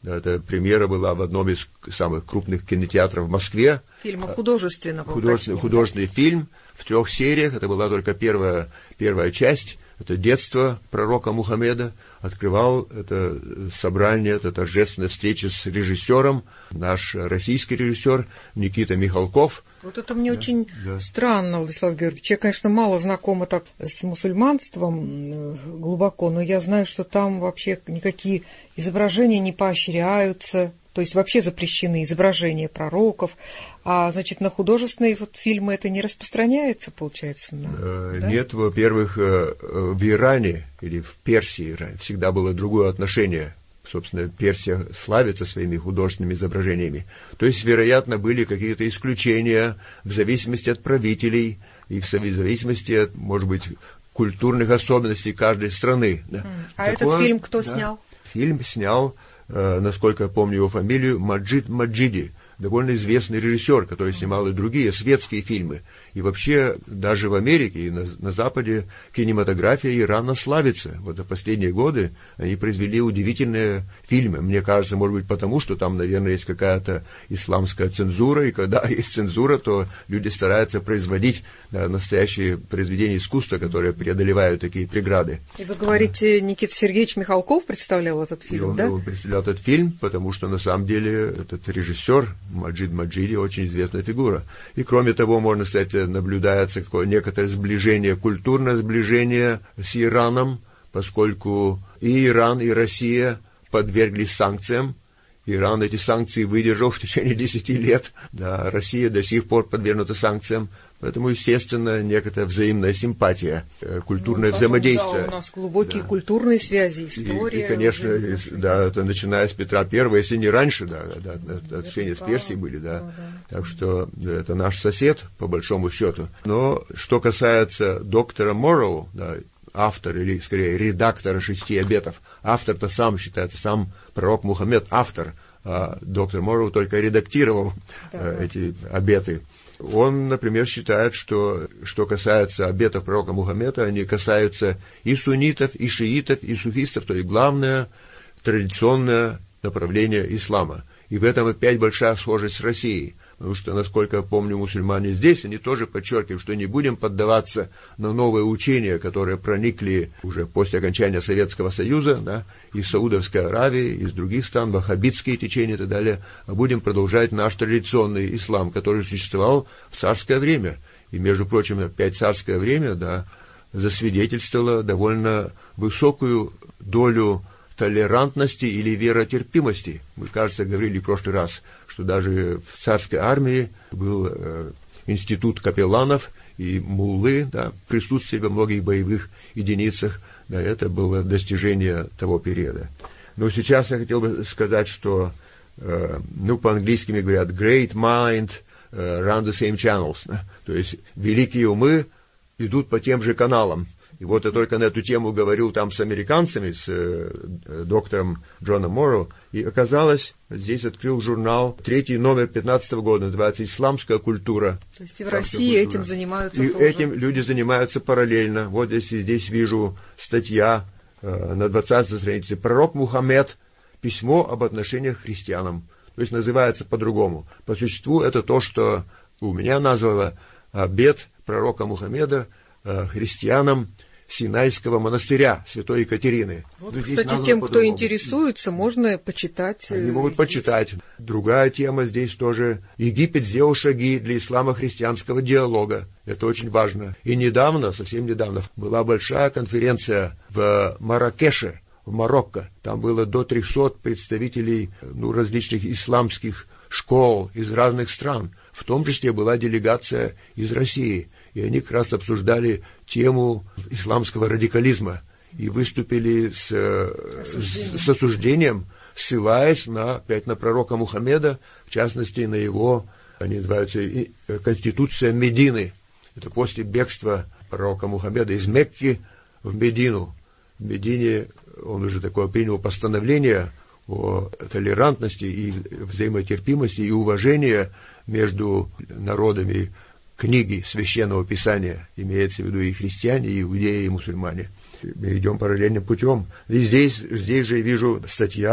Это премьера была в одном из самых крупных кинотеатров в Москве. Фильма художественного. Художественный, художественный фильм в трех сериях. Это была только первая, первая часть. Это детство пророка Мухаммеда. Открывал это собрание, это торжественная встреча с режиссером, наш российский режиссер Никита Михалков. Вот это мне да, очень да. странно, Владислав Георгиевич. Я, конечно, мало знакома так с мусульманством глубоко, но я знаю, что там вообще никакие изображения не поощряются. То есть вообще запрещены изображения пророков, а, значит, на художественные вот фильмы это не распространяется, получается? На, э, да? Нет, во-первых, в Иране или в Персии всегда было другое отношение. Собственно, Персия славится своими художественными изображениями. То есть, вероятно, были какие-то исключения в зависимости от правителей и в зависимости от, может быть, культурных особенностей каждой страны. Да. А Такое, этот фильм кто да, снял? Фильм снял, э, насколько я помню его фамилию, Маджид Маджиди, довольно известный режиссер, который снимал и другие светские фильмы. И вообще, даже в Америке и на, на Западе кинематография Ирана славится. Вот за последние годы они произвели удивительные фильмы. Мне кажется, может быть, потому что там, наверное, есть какая-то исламская цензура, и когда есть цензура, то люди стараются производить да, настоящие произведения искусства, которые преодолевают такие преграды. И вы говорите, Никита Сергеевич Михалков представлял этот фильм, и он, да? Он представлял этот фильм, потому что, на самом деле, этот режиссер Маджид Маджиди очень известная фигура. И, кроме того, можно сказать, наблюдается какое некоторое сближение, культурное сближение с Ираном, поскольку и Иран, и Россия подверглись санкциям. Иран эти санкции выдержал в течение десяти лет. Да, Россия до сих пор подвергнута санкциям. Поэтому, естественно, некоторая взаимная симпатия, культурное ну, взаимодействие. Да, у нас глубокие да. культурные связи, история. И, и конечно, и, да, это начиная с Петра Первого, если не раньше, да, да, да отношения с Персией были, да. да, да. Так что да, это наш сосед, по большому счету. Но что касается доктора Морроу, да, автор, или скорее редактора «Шести обетов», автор-то сам считается, сам пророк Мухаммед автор, а доктор Морроу только редактировал да. эти обеты. Он, например, считает, что, что касается обетов пророка Мухаммеда, они касаются и суннитов, и шиитов, и суфистов, то есть главное традиционное направление ислама. И в этом опять большая схожесть с Россией. Потому что, насколько я помню, мусульмане здесь, они тоже подчеркивают, что не будем поддаваться на новые учения, которые проникли уже после окончания Советского Союза, да, из Саудовской Аравии, из других стран, ваххабитские течения и так далее, а будем продолжать наш традиционный ислам, который существовал в царское время. И, между прочим, опять царское время, да, засвидетельствовало довольно высокую долю толерантности или веротерпимости. Мы, кажется, говорили в прошлый раз, что даже в царской армии был э, институт капелланов и муллы, да, присутствие во многих боевых единицах. Да, это было достижение того периода. Но сейчас я хотел бы сказать, что, э, ну, по-английски говорят great mind uh, run the same channels. Да? То есть великие умы идут по тем же каналам. И вот я только на эту тему говорил там с американцами, с э, доктором Джоном Морроу, и оказалось, здесь открыл журнал, третий номер пятнадцатого года, называется «Исламская культура». То есть и в России культура. Этим занимаются И тоже. этим люди занимаются параллельно. Вот здесь, здесь вижу статья э, на двадцатой странице «Пророк Мухаммед. Письмо об отношениях к христианам». То есть называется по-другому. По существу это то, что у меня назвало обет пророка Мухаммеда э, христианам Синайского монастыря святой Екатерины. Вот, кстати, тем, кто интересуется, можно почитать. Они могут почитать. Другая тема здесь тоже. Египет сделал шаги для исламо-христианского диалога. Это очень важно. И недавно, совсем недавно, была большая конференция в Марракеше, в Марокко. Там было до трехсот представителей ну, различных исламских школ из разных стран. В том числе была делегация из России. И они как раз обсуждали тему исламского радикализма и выступили с, с, с осуждением, ссылаясь на, опять на пророка Мухаммеда, в частности, на его, они называются, Конституция Медины. Это после бегства пророка Мухаммеда из Мекки в Медину. В Медине он уже такое принял постановление о толерантности и взаимотерпимости и уважении между народами книги Священного Писания, имеется в виду и христиане, и иудеи, и мусульмане. Мы идем параллельным путем. И здесь, здесь же вижу статья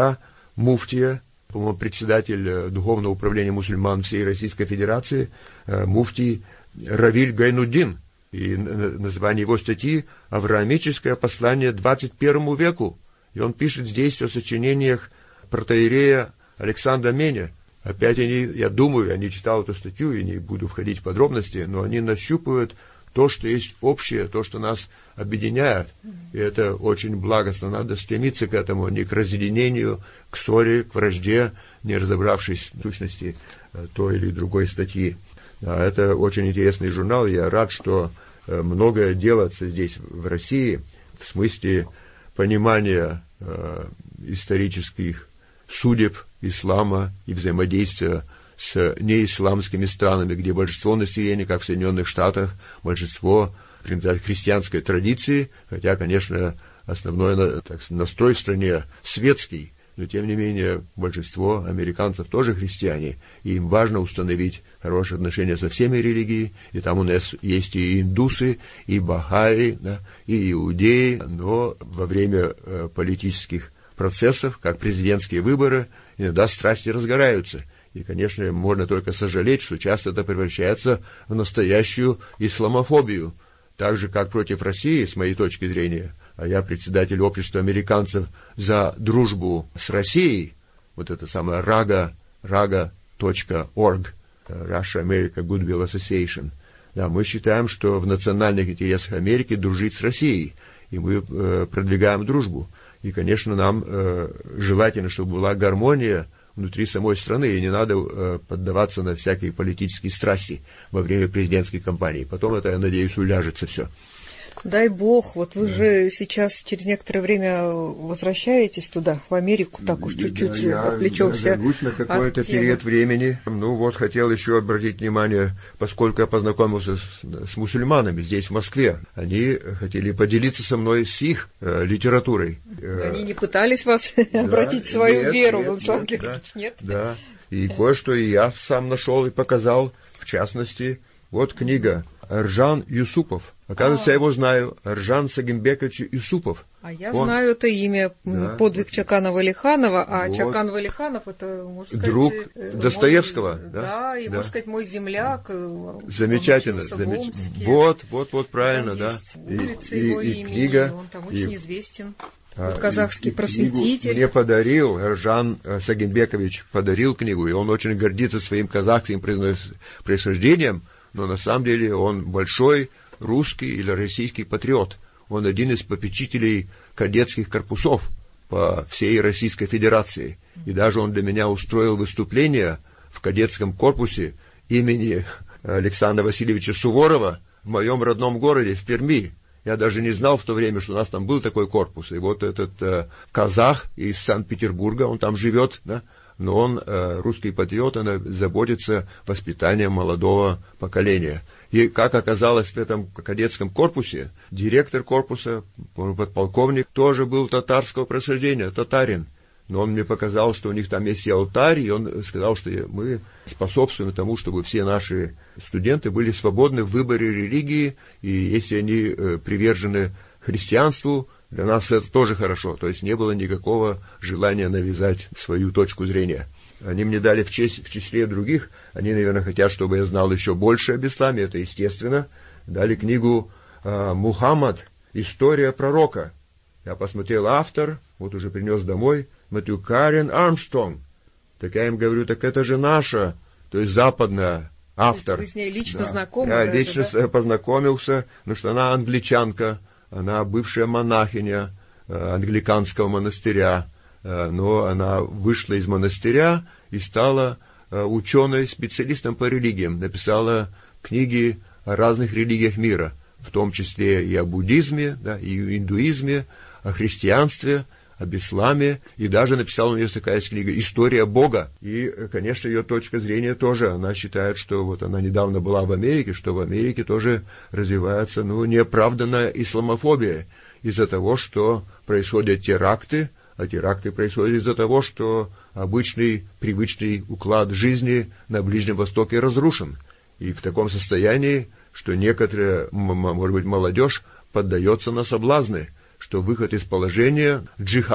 муфтия, по-моему, председатель Духовного управления мусульман всей Российской Федерации, муфтий Равиль Гайнуддин. И название его статьи «Авраамическое послание двадцать первому веку». И он пишет здесь о сочинениях протоиерея Александра Меня. Опять они, я думаю, я не читал эту статью и не буду входить в подробности, но они нащупывают то, что есть общее, то, что нас объединяет. И это очень благостно. Надо стремиться к этому, не к разъединению, к ссоре, к вражде, не разобравшись в сущности той или другой статьи. Да, это очень интересный журнал. Я рад, что многое делается здесь, в России, в смысле понимания э, исторических судеб ислама и взаимодействия с неисламскими странами, где большинство населения, как в Соединенных Штатах, большинство принадлежит христианской традиции, хотя, конечно, основной так, настрой в стране светский, но, тем не менее, большинство американцев тоже христиане, и им важно установить хорошие отношения со всеми религиями, и там у нас есть и индусы, и бахаи, да, и иудеи, но во время э, политических процессов, как президентские выборы, иногда страсти разгораются. И, конечно, можно только сожалеть, что часто это превращается в настоящую исламофобию. Так же, как против России, с моей точки зрения, а я председатель общества американцев за дружбу с Россией, вот это самое рага, рага точка орг, Russia America Goodwill Association. Да, мы считаем, что в национальных интересах Америки дружить с Россией, и мы э, продвигаем дружбу. И, конечно, нам э, желательно, чтобы была гармония внутри самой страны, и не надо э, поддаваться на всякие политические страсти во время президентской кампании. Потом это, я надеюсь, уляжется все. Дай бог, вот вы да. же сейчас через некоторое время возвращаетесь туда, в Америку, так уж чуть-чуть да, отвлечемся. Я на какой-то период времени. Ну вот, хотел еще обратить внимание, поскольку я познакомился с, с мусульманами здесь, в Москве, они хотели поделиться со мной с их э, литературой. Они не пытались вас да, обратить в свою нет, веру, нет, Владислав Георгиевич, нет? Да, и кое-что и я сам нашел и показал, в частности, вот книга Эржан Юсупов. Оказывается, а. я его знаю. Эржан Сагимбекович Юсупов. А я Он... знаю это имя. Да. Подвиг Чакана-Валиханова. А вот. Чакан-Валиханов, это, можно сказать... Друг Достоевского. Мой, да, да, и, да. можно сказать, мой земляк. Замечательно. Замеч... Вот, вот, вот, правильно, да. Улица и, его и, имени, и книга. Он там очень и... известен. Вот казахский и, и просветитель. Мне подарил, Эржан Сагимбекович подарил книгу, и он очень гордится своим казахским происхождением, но на самом деле он большой русский или российский патриот. Он один из попечителей кадетских корпусов по всей Российской Федерации. И даже он для меня устроил выступление в кадетском корпусе имени Александра Васильевича Суворова в моем родном городе, в Перми. Я даже не знал в то время, что у нас там был такой корпус. И вот этот э, казах из Санкт-Петербурга, он там живет, да, но он, э, русский патриот, он заботится воспитанием молодого поколения. И, как оказалось, в этом кадетском корпусе, директор корпуса, подполковник, тоже был татарского происхождения, татарин. Но он мне показал, что у них там есть и алтарь, и он сказал, что мы способствуем тому, чтобы все наши студенты были свободны в выборе религии, и если они э, привержены христианству, для нас это тоже хорошо. То есть не было никакого желания навязать свою точку зрения. Они мне дали в, честь, в числе других, они, наверное, хотят, чтобы я знал еще больше об исламе, это естественно. Дали книгу э, «Мухаммад. История пророка». Я посмотрел автор, вот уже принес домой, Мэтью Карен Армстронг. Так я им говорю, так это же наша, то есть западная автор. Вы с ней лично да. знакомы? Я это, лично да? познакомился, потому что она англичанка, она бывшая монахиня э, англиканского монастыря, э, но она вышла из монастыря и стала э, ученой, специалистом по религиям, написала книги о разных религиях мира, в том числе и о буддизме, да, и о индуизме, о христианстве, об исламе, и даже написала у нее такая книга «История Бога». И, конечно, ее точка зрения тоже, она считает, что вот она недавно была в Америке, что в Америке тоже развивается, ну, неоправданная исламофобия из-за того, что происходят теракты, а теракты происходят из-за того, что обычный, привычный уклад жизни на Ближнем Востоке разрушен. И в таком состоянии, что некоторая, может быть, молодежь поддается на соблазны, что выход из положения — джихад.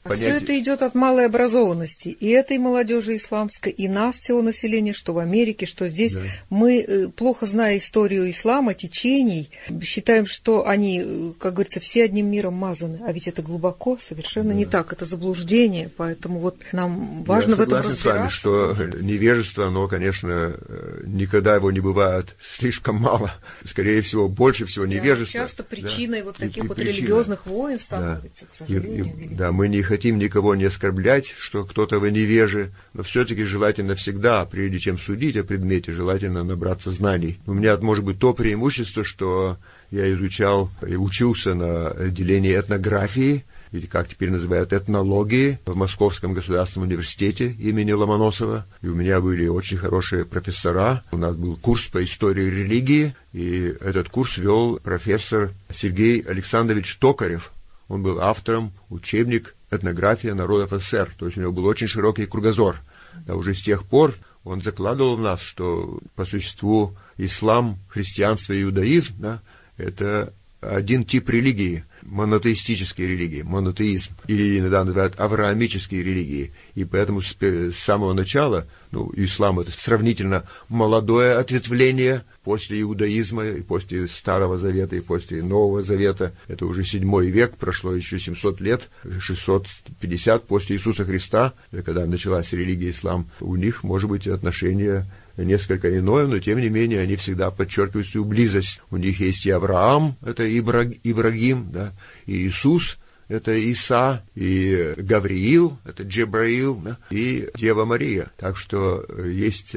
понятие... Все это идет от малой образованности. И этой молодежи исламской, и нас, всего населения, что в Америке, что здесь. Да. Мы, плохо зная историю ислама, течений, считаем, что они, как говорится, все одним миром мазаны. А ведь это глубоко совершенно да. не так. Это заблуждение. Поэтому вот нам важно Я в этом разбираться. Я согласен с вами, что невежество, оно, конечно, никогда его не бывает слишком мало. Скорее всего, больше всего невежества. Да, часто причиной да. вот таких и, вот и религиозных войн становится, да. к сожалению. И, и, да, мы не хотим никого не оскорблять, что кто-то вы невежи, но все-таки желательно всегда, прежде чем судить о предмете, желательно набраться знаний. У меня может быть то преимущество, что я изучал и учился на отделении этнографии, или как теперь называют этнологии, в Московском государственном университете имени Ломоносова. И у меня были очень хорошие профессора. У нас был курс по истории религии, и этот курс вел профессор Сергей Александрович Токарев. Он был автором учебник «Этнография народов СССР». То есть у него был очень широкий кругозор. Да, уже с тех пор он закладывал в нас, что по существу ислам, христианство и иудаизм да, — это один тип религии, монотеистические религии, монотеизм, или иногда называют авраамические религии. И поэтому с, с самого начала, ну, ислам — это сравнительно молодое ответвление после иудаизма, и после Старого Завета, и после Нового Завета. Это уже седьмой век, прошло еще семьсот лет, шестьсот пятьдесят после Иисуса Христа, когда началась религия ислам. У них, может быть, отношение несколько иное, но тем не менее они всегда подчеркивают свою близость. У них есть и Авраам, это Ибраг, Ибрагим, да, и Иисус, это Иса, и Гавриил, это Джебраил, да, и Дева Мария. Так что есть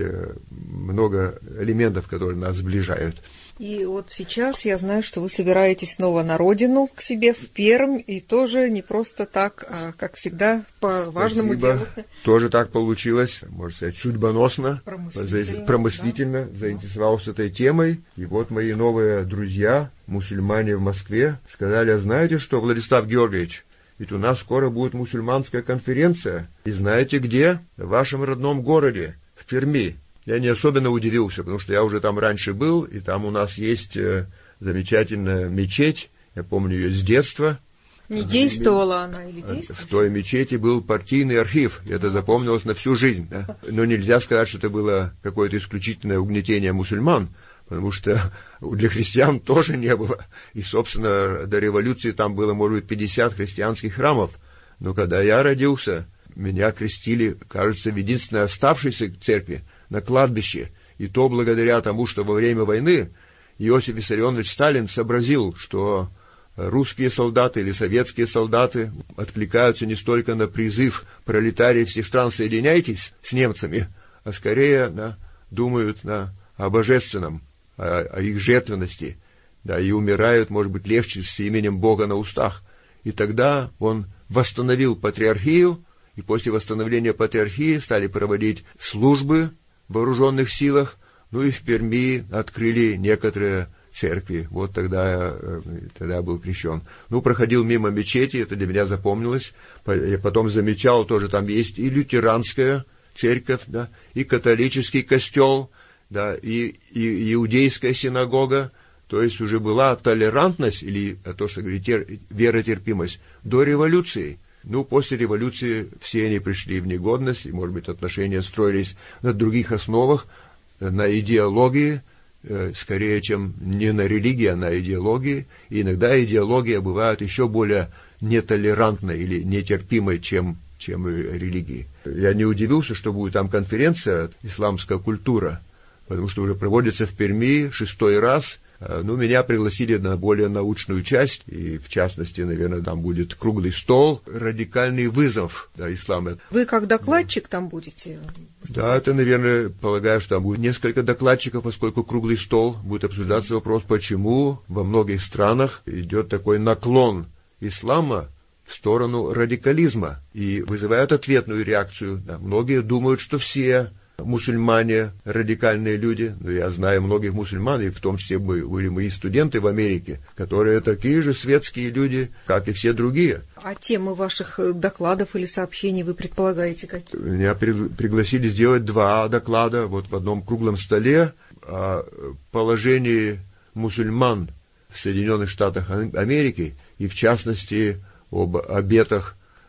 много элементов, которые нас сближают. И вот сейчас я знаю, что вы собираетесь снова на родину к себе в Пермь, и тоже не просто так, а, как всегда, по важному Спасибо. делу. Тоже так получилось, можно сказать, судьбоносно, промыслительно, промыслительно да. заинтересовался этой темой. И вот мои новые друзья, мусульмане в Москве, сказали: а знаете что, Владислав Георгиевич, ведь у нас скоро будет мусульманская конференция. И знаете где? В вашем родном городе, в Перми. Я не особенно удивился, потому что я уже там раньше был, и там у нас есть э, замечательная мечеть, я помню ее с детства. Не действовала она или действовала? В той мечети был партийный архив, и это запомнилось на всю жизнь. Да? Но нельзя сказать, что это было какое-то исключительное угнетение мусульман, потому что для христиан тоже не было. И, собственно, до революции там было, может быть, пятьдесят христианских храмов. Но когда я родился, меня крестили, кажется, в единственной оставшейся церкви, на кладбище, и то благодаря тому, что во время войны Иосиф Виссарионович Сталин сообразил, что русские солдаты или советские солдаты откликаются не столько на призыв пролетарии всех стран «соединяйтесь с немцами», а скорее да, думают да, о божественном, о, о их жертвенности, да, и умирают, может быть, легче с именем Бога на устах. И тогда он восстановил патриархию, и после восстановления патриархии стали проводить службы в вооруженных силах, ну и в Перми открыли некоторые церкви. Вот тогда я, тогда я был крещен. Ну, проходил мимо мечети, это для меня запомнилось. Я потом замечал, тоже там есть и лютеранская церковь, да, и католический костел, да, и, и иудейская синагога. То есть уже была толерантность, или то, что говорит, веротерпимость, до революции. Ну, после революции все они пришли в негодность, и, может быть, отношения строились на других основах, на идеологии, э, скорее, чем не на религии, а на идеологии. И иногда идеология бывает еще более нетолерантной или нетерпимой, чем, чем религии. Я не удивился, что будет там конференция «Исламская культура», потому что уже проводится в Перми шестой раз. Ну, меня пригласили на более научную часть, и, в частности, наверное, там будет круглый стол, радикальный вызов да, ислама. Вы как докладчик там будете? Да, это, наверное, полагаю, что там будет несколько докладчиков, поскольку круглый стол, будет обсуждаться вопрос, почему во многих странах идет такой наклон ислама в сторону радикализма, и вызывает ответную реакцию. Да, многие думают, что все мусульмане, радикальные люди, но я знаю многих мусульман, и в том числе были мои студенты в Америке, которые такие же светские люди, как и все другие. А темы ваших докладов или сообщений вы предполагаете какие? Меня при- пригласили сделать два доклада, вот в одном круглом столе о положении мусульман в Соединенных Штатах Америки, и в частности об обетах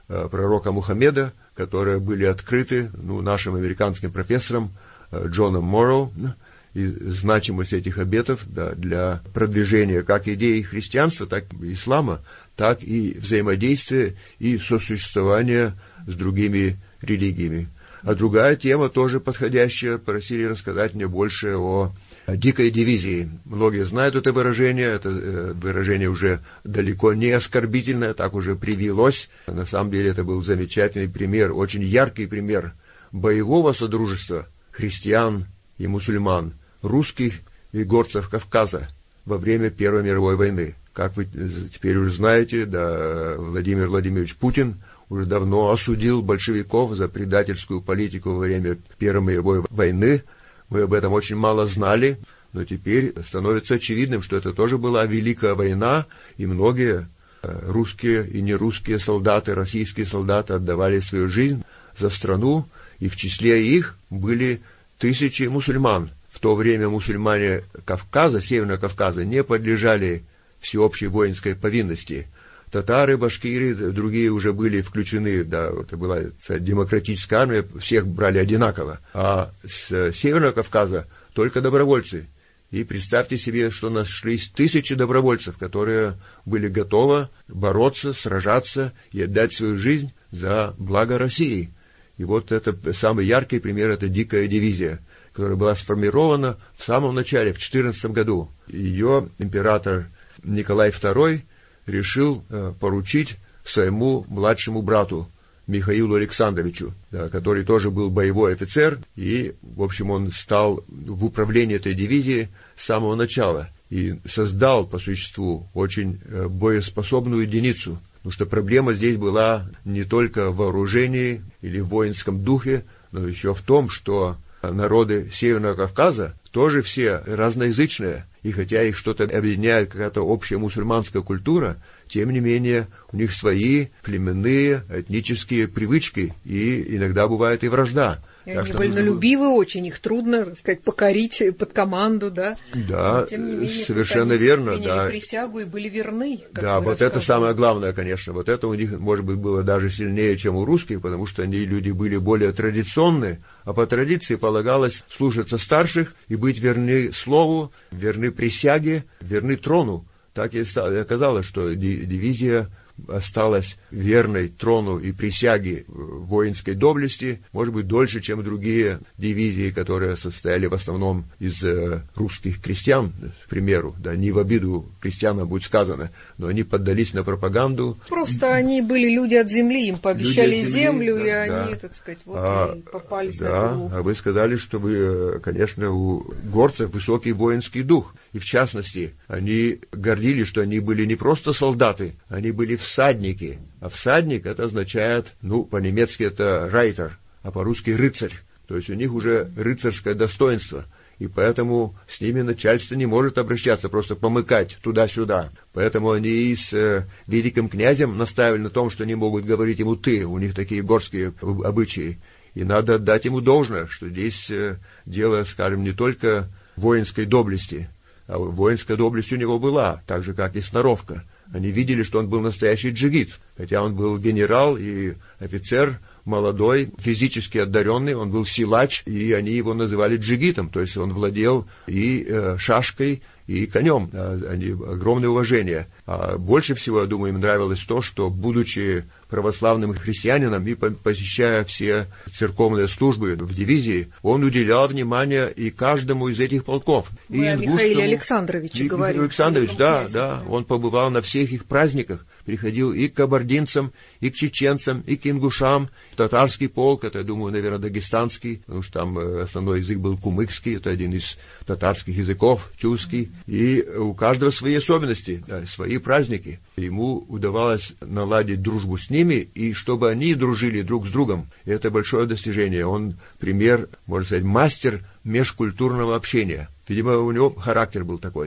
пророка Мухаммеда, которые были открыты ну, нашим американским профессором Джоном Морроу, и значимость этих обетов да, для продвижения как идей христианства, так и ислама, так и взаимодействия и сосуществования с другими религиями. А другая тема, тоже подходящая, просили рассказать мне больше о дикой дивизии. Многие знают это выражение, это выражение уже далеко не оскорбительное, так уже привилось. На самом деле это был замечательный пример, очень яркий пример боевого содружества христиан и мусульман, русских и горцев Кавказа во время Первой мировой войны. Как вы теперь уже знаете, да, Владимир Владимирович Путин уже давно осудил большевиков за предательскую политику во время Первой мировой войны. Мы об этом очень мало знали, но теперь становится очевидным, что это тоже была великая война, и многие русские и нерусские солдаты, российские солдаты отдавали свою жизнь за страну, и в числе их были тысячи мусульман. В то время мусульмане Кавказа, Северного Кавказа, не подлежали всеобщей воинской повинности. Татары, башкиры, другие уже были включены, да, это была демократическая армия, всех брали одинаково. А с Северного Кавказа только добровольцы. И представьте себе, что нашлись тысячи добровольцев, которые были готовы бороться, сражаться и отдать свою жизнь за благо России. И вот это самый яркий пример, это дикая дивизия, которая была сформирована в самом начале, в четырнадцатом году. Ее император Николай второй решил э, поручить своему младшему брату Михаилу Александровичу, да, который тоже был боевой офицер, и, в общем, он стал в управлении этой дивизии с самого начала и создал, по существу, очень э, боеспособную единицу. Потому что проблема здесь была не только в вооружении или в воинском духе, но еще в том, что народы Северного Кавказа тоже все разноязычные, и хотя их что-то объединяет, какая-то общая мусульманская культура, тем не менее у них свои племенные, этнические привычки, и иногда бывает и вражда. И они вольнолюбивы нужно... очень, их трудно, так сказать, покорить под команду, да? Да, тем не менее, совершенно верно. Они да. присягу и были верны. Да, вот это самое главное, конечно. Вот это у них, может быть, было даже сильнее, чем у русских, потому что они, люди, были более традиционные, а по традиции полагалось слушаться старших и быть верны слову, верны присяге, верны трону. Так и оказалось, что дивизия осталась верной трону и присяге воинской доблести, может быть, дольше, чем другие дивизии, которые состояли в основном из э, русских крестьян, к примеру. Да, не в обиду крестьянам будет сказано, но они поддались на пропаганду. Просто они были люди от земли, им пообещали земли, землю, да, и да. они, так сказать, вот а, и попались да, на эту. А вы сказали, что вы, конечно, у горцев высокий воинский дух. И в частности, они гордились, что они были не просто солдаты, они были всадники. А всадник это означает, ну, по-немецки это райтер, а по-русски рыцарь. То есть у них уже рыцарское достоинство. И поэтому с ними начальство не может обращаться, просто помыкать туда-сюда. Поэтому они и с э, великим князем наставили на том, что не могут говорить ему «ты». У них такие горские обычаи. И надо отдать ему должное, что здесь э, дело, скажем, не только воинской доблести, а воинская доблесть у него была, так же, как и сноровка. Они видели, что он был настоящий джигит, хотя он был генерал и офицер, молодой, физически одаренный, он был силач, и они его называли джигитом, то есть он владел и э, шашкой, и конем. Они, огромное уважение. А больше всего, я думаю, им нравилось то, что, будучи православным христианином и посещая все церковные службы в дивизии, он уделял внимание и каждому из этих полков. Мы и о Михаиле Александровиче и, говорим. Александрович, да, князь, да, он побывал на всех их праздниках, приходил и к кабардинцам, и к чеченцам, и к ингушам. Татарский полк, это, я думаю, наверное, дагестанский, потому что там основной язык был кумыкский, это один из татарских языков, тюркский. И у каждого свои особенности, да, свои праздники. Ему удавалось наладить дружбу с ними, и чтобы они дружили друг с другом. И это большое достижение. Он пример, можно сказать, мастер межкультурного общения. Видимо, у него характер был такой.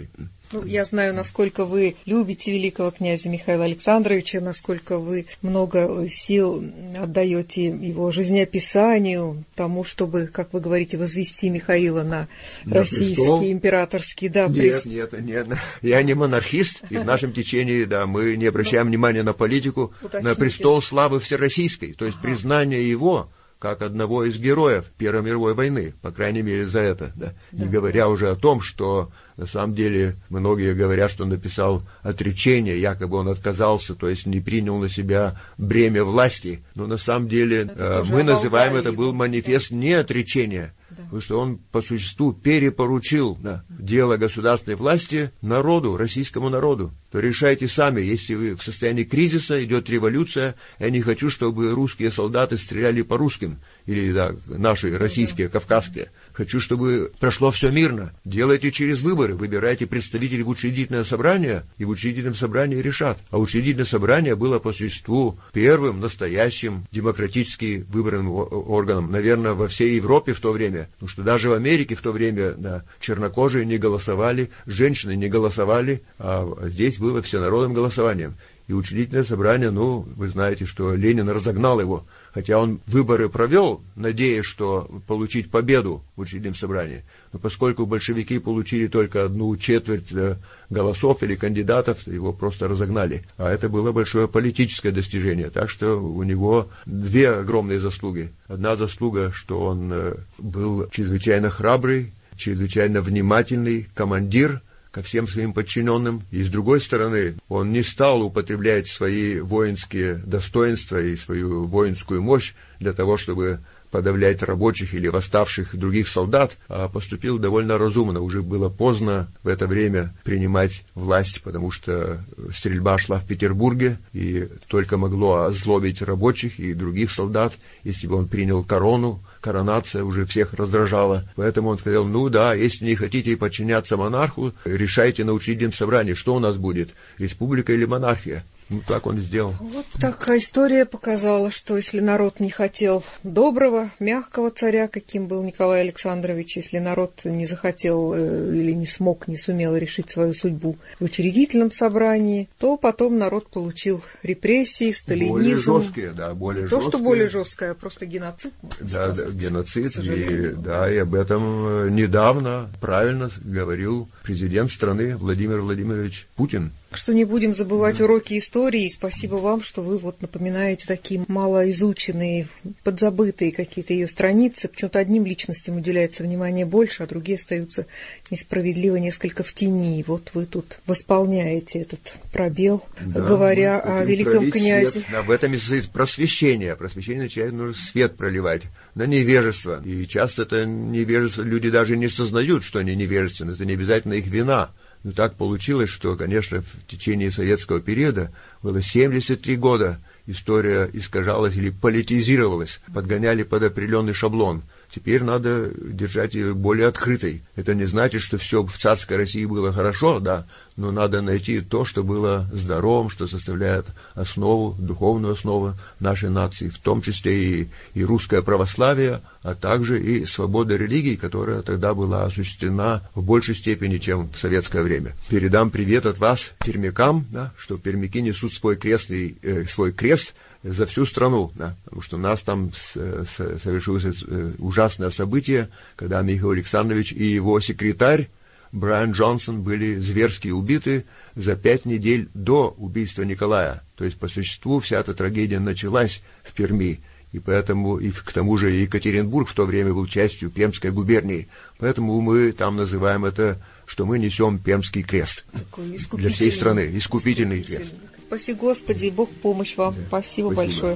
Ну, я знаю, насколько вы любите великого князя Михаила Александровича, насколько вы много сил отдаете его жизнеописанию, тому, чтобы, как вы говорите, возвести Михаила на, на российский, престол. Императорский, да, нет, престол. Нет, нет, нет. Я не монархист, и в нашем течении, да, мы не обращаем Но... внимания на политику, Уточните. На престол славы всероссийской, то есть ага. признание его как одного из героев Первой мировой войны, по крайней мере, за это, да. Да, не говоря да. уже о том, что на самом деле многие говорят, что он написал отречение, якобы он отказался, то есть не принял на себя бремя власти. Но на самом деле э, мы называем это был манифест не отречения, да. потому что он по существу перепоручил да, дело государственной власти народу, российскому народу. То решайте сами, если вы в состоянии кризиса, идет революция, я не хочу, чтобы русские солдаты стреляли по русским, или да, наши российские, кавказские. Хочу, чтобы прошло все мирно. Делайте через выборы, выбирайте представителей в учредительное собрание, и в учредительном собрании решат. А учредительное собрание было по существу первым настоящим демократически выбранным органом, наверное, во всей Европе в то время. Потому что даже в Америке в то время да, чернокожие не голосовали, женщины не голосовали, а здесь было всенародным голосованием. И учредительное собрание, ну, вы знаете, что Ленин разогнал его, хотя он выборы провел, надеясь, что получить победу в учредительном собрании. Но поскольку большевики получили только одну четверть голосов или кандидатов, его просто разогнали. А это было большое политическое достижение. Так что у него две огромные заслуги. Одна заслуга, что он был чрезвычайно храбрый, чрезвычайно внимательный командир ко всем своим подчиненным, и с другой стороны, он не стал употреблять свои воинские достоинства и свою воинскую мощь для того, чтобы подавлять рабочих или восставших других солдат, а поступил довольно разумно. Уже было поздно в это время принимать власть, потому что стрельба шла в Петербурге, и только могло озлобить рабочих и других солдат, если бы он принял корону. Коронация уже всех раздражала. Поэтому он сказал, ну да, если не хотите подчиняться монарху, решайте на учредительном собрании, что у нас будет, республика или монархия. Ну, так он сделал. Вот такая история показала, что если народ не хотел доброго, мягкого царя, каким был Николай Александрович, если народ не захотел э, или не смог, не сумел решить свою судьбу в учредительном собрании, то потом народ получил репрессии, сталинизм. Более жесткие, да, более То, жесткие. что более жесткое, а просто геноцид. Да, да, геноцид. И, да, и об этом недавно правильно говорил президент страны Владимир Владимирович Путин. Что не будем забывать да. уроки истории. И спасибо вам, что вы вот напоминаете такие малоизученные, подзабытые какие-то ее страницы. Почему-то одним личностям уделяется внимание больше, а другие остаются несправедливо несколько в тени. И вот вы тут восполняете этот пробел, да, говоря о великом князе. Свет. Да, в этом и состоит просвещение. Просвещение начинает нужно свет проливать на невежество. И часто это невежество, люди даже не сознают, что они невежественны. Это не обязательно их вина. Но так получилось, что, конечно, в течение советского периода было семьдесят три года история искажалась или политизировалась, подгоняли под определенный шаблон. Теперь надо держать ее более открытой. Это не значит, что все в царской России было хорошо, да, но надо найти то, что было здоровым, что составляет основу, духовную основу нашей нации, в том числе и, и русское православие, а также и свобода религии, которая тогда была осуществлена в большей степени, чем в советское время. Передам привет от вас пермякам, да, что пермяки несут свой крестный, э, свой крест за всю страну, да, потому что у нас там с, с, совершилось ужасное событие, когда Михаил Александрович и его секретарь Брайан Джонсон были зверски убиты за пять недель до убийства Николая. То есть, по существу, вся эта трагедия началась в Перми, и поэтому, и к тому же Екатеринбург в то время был частью Пермской губернии. Поэтому мы там называем это, что мы несем Пермский крест для всей страны, искупительный крест. Спаси Господи, и Бог помощь вам. Да. Спасибо, Спасибо большое.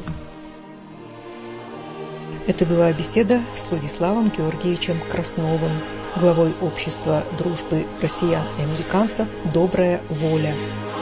Это была беседа с Владиславом Георгиевичем Красновым, главой общества дружбы россиян и американцев «Добрая воля».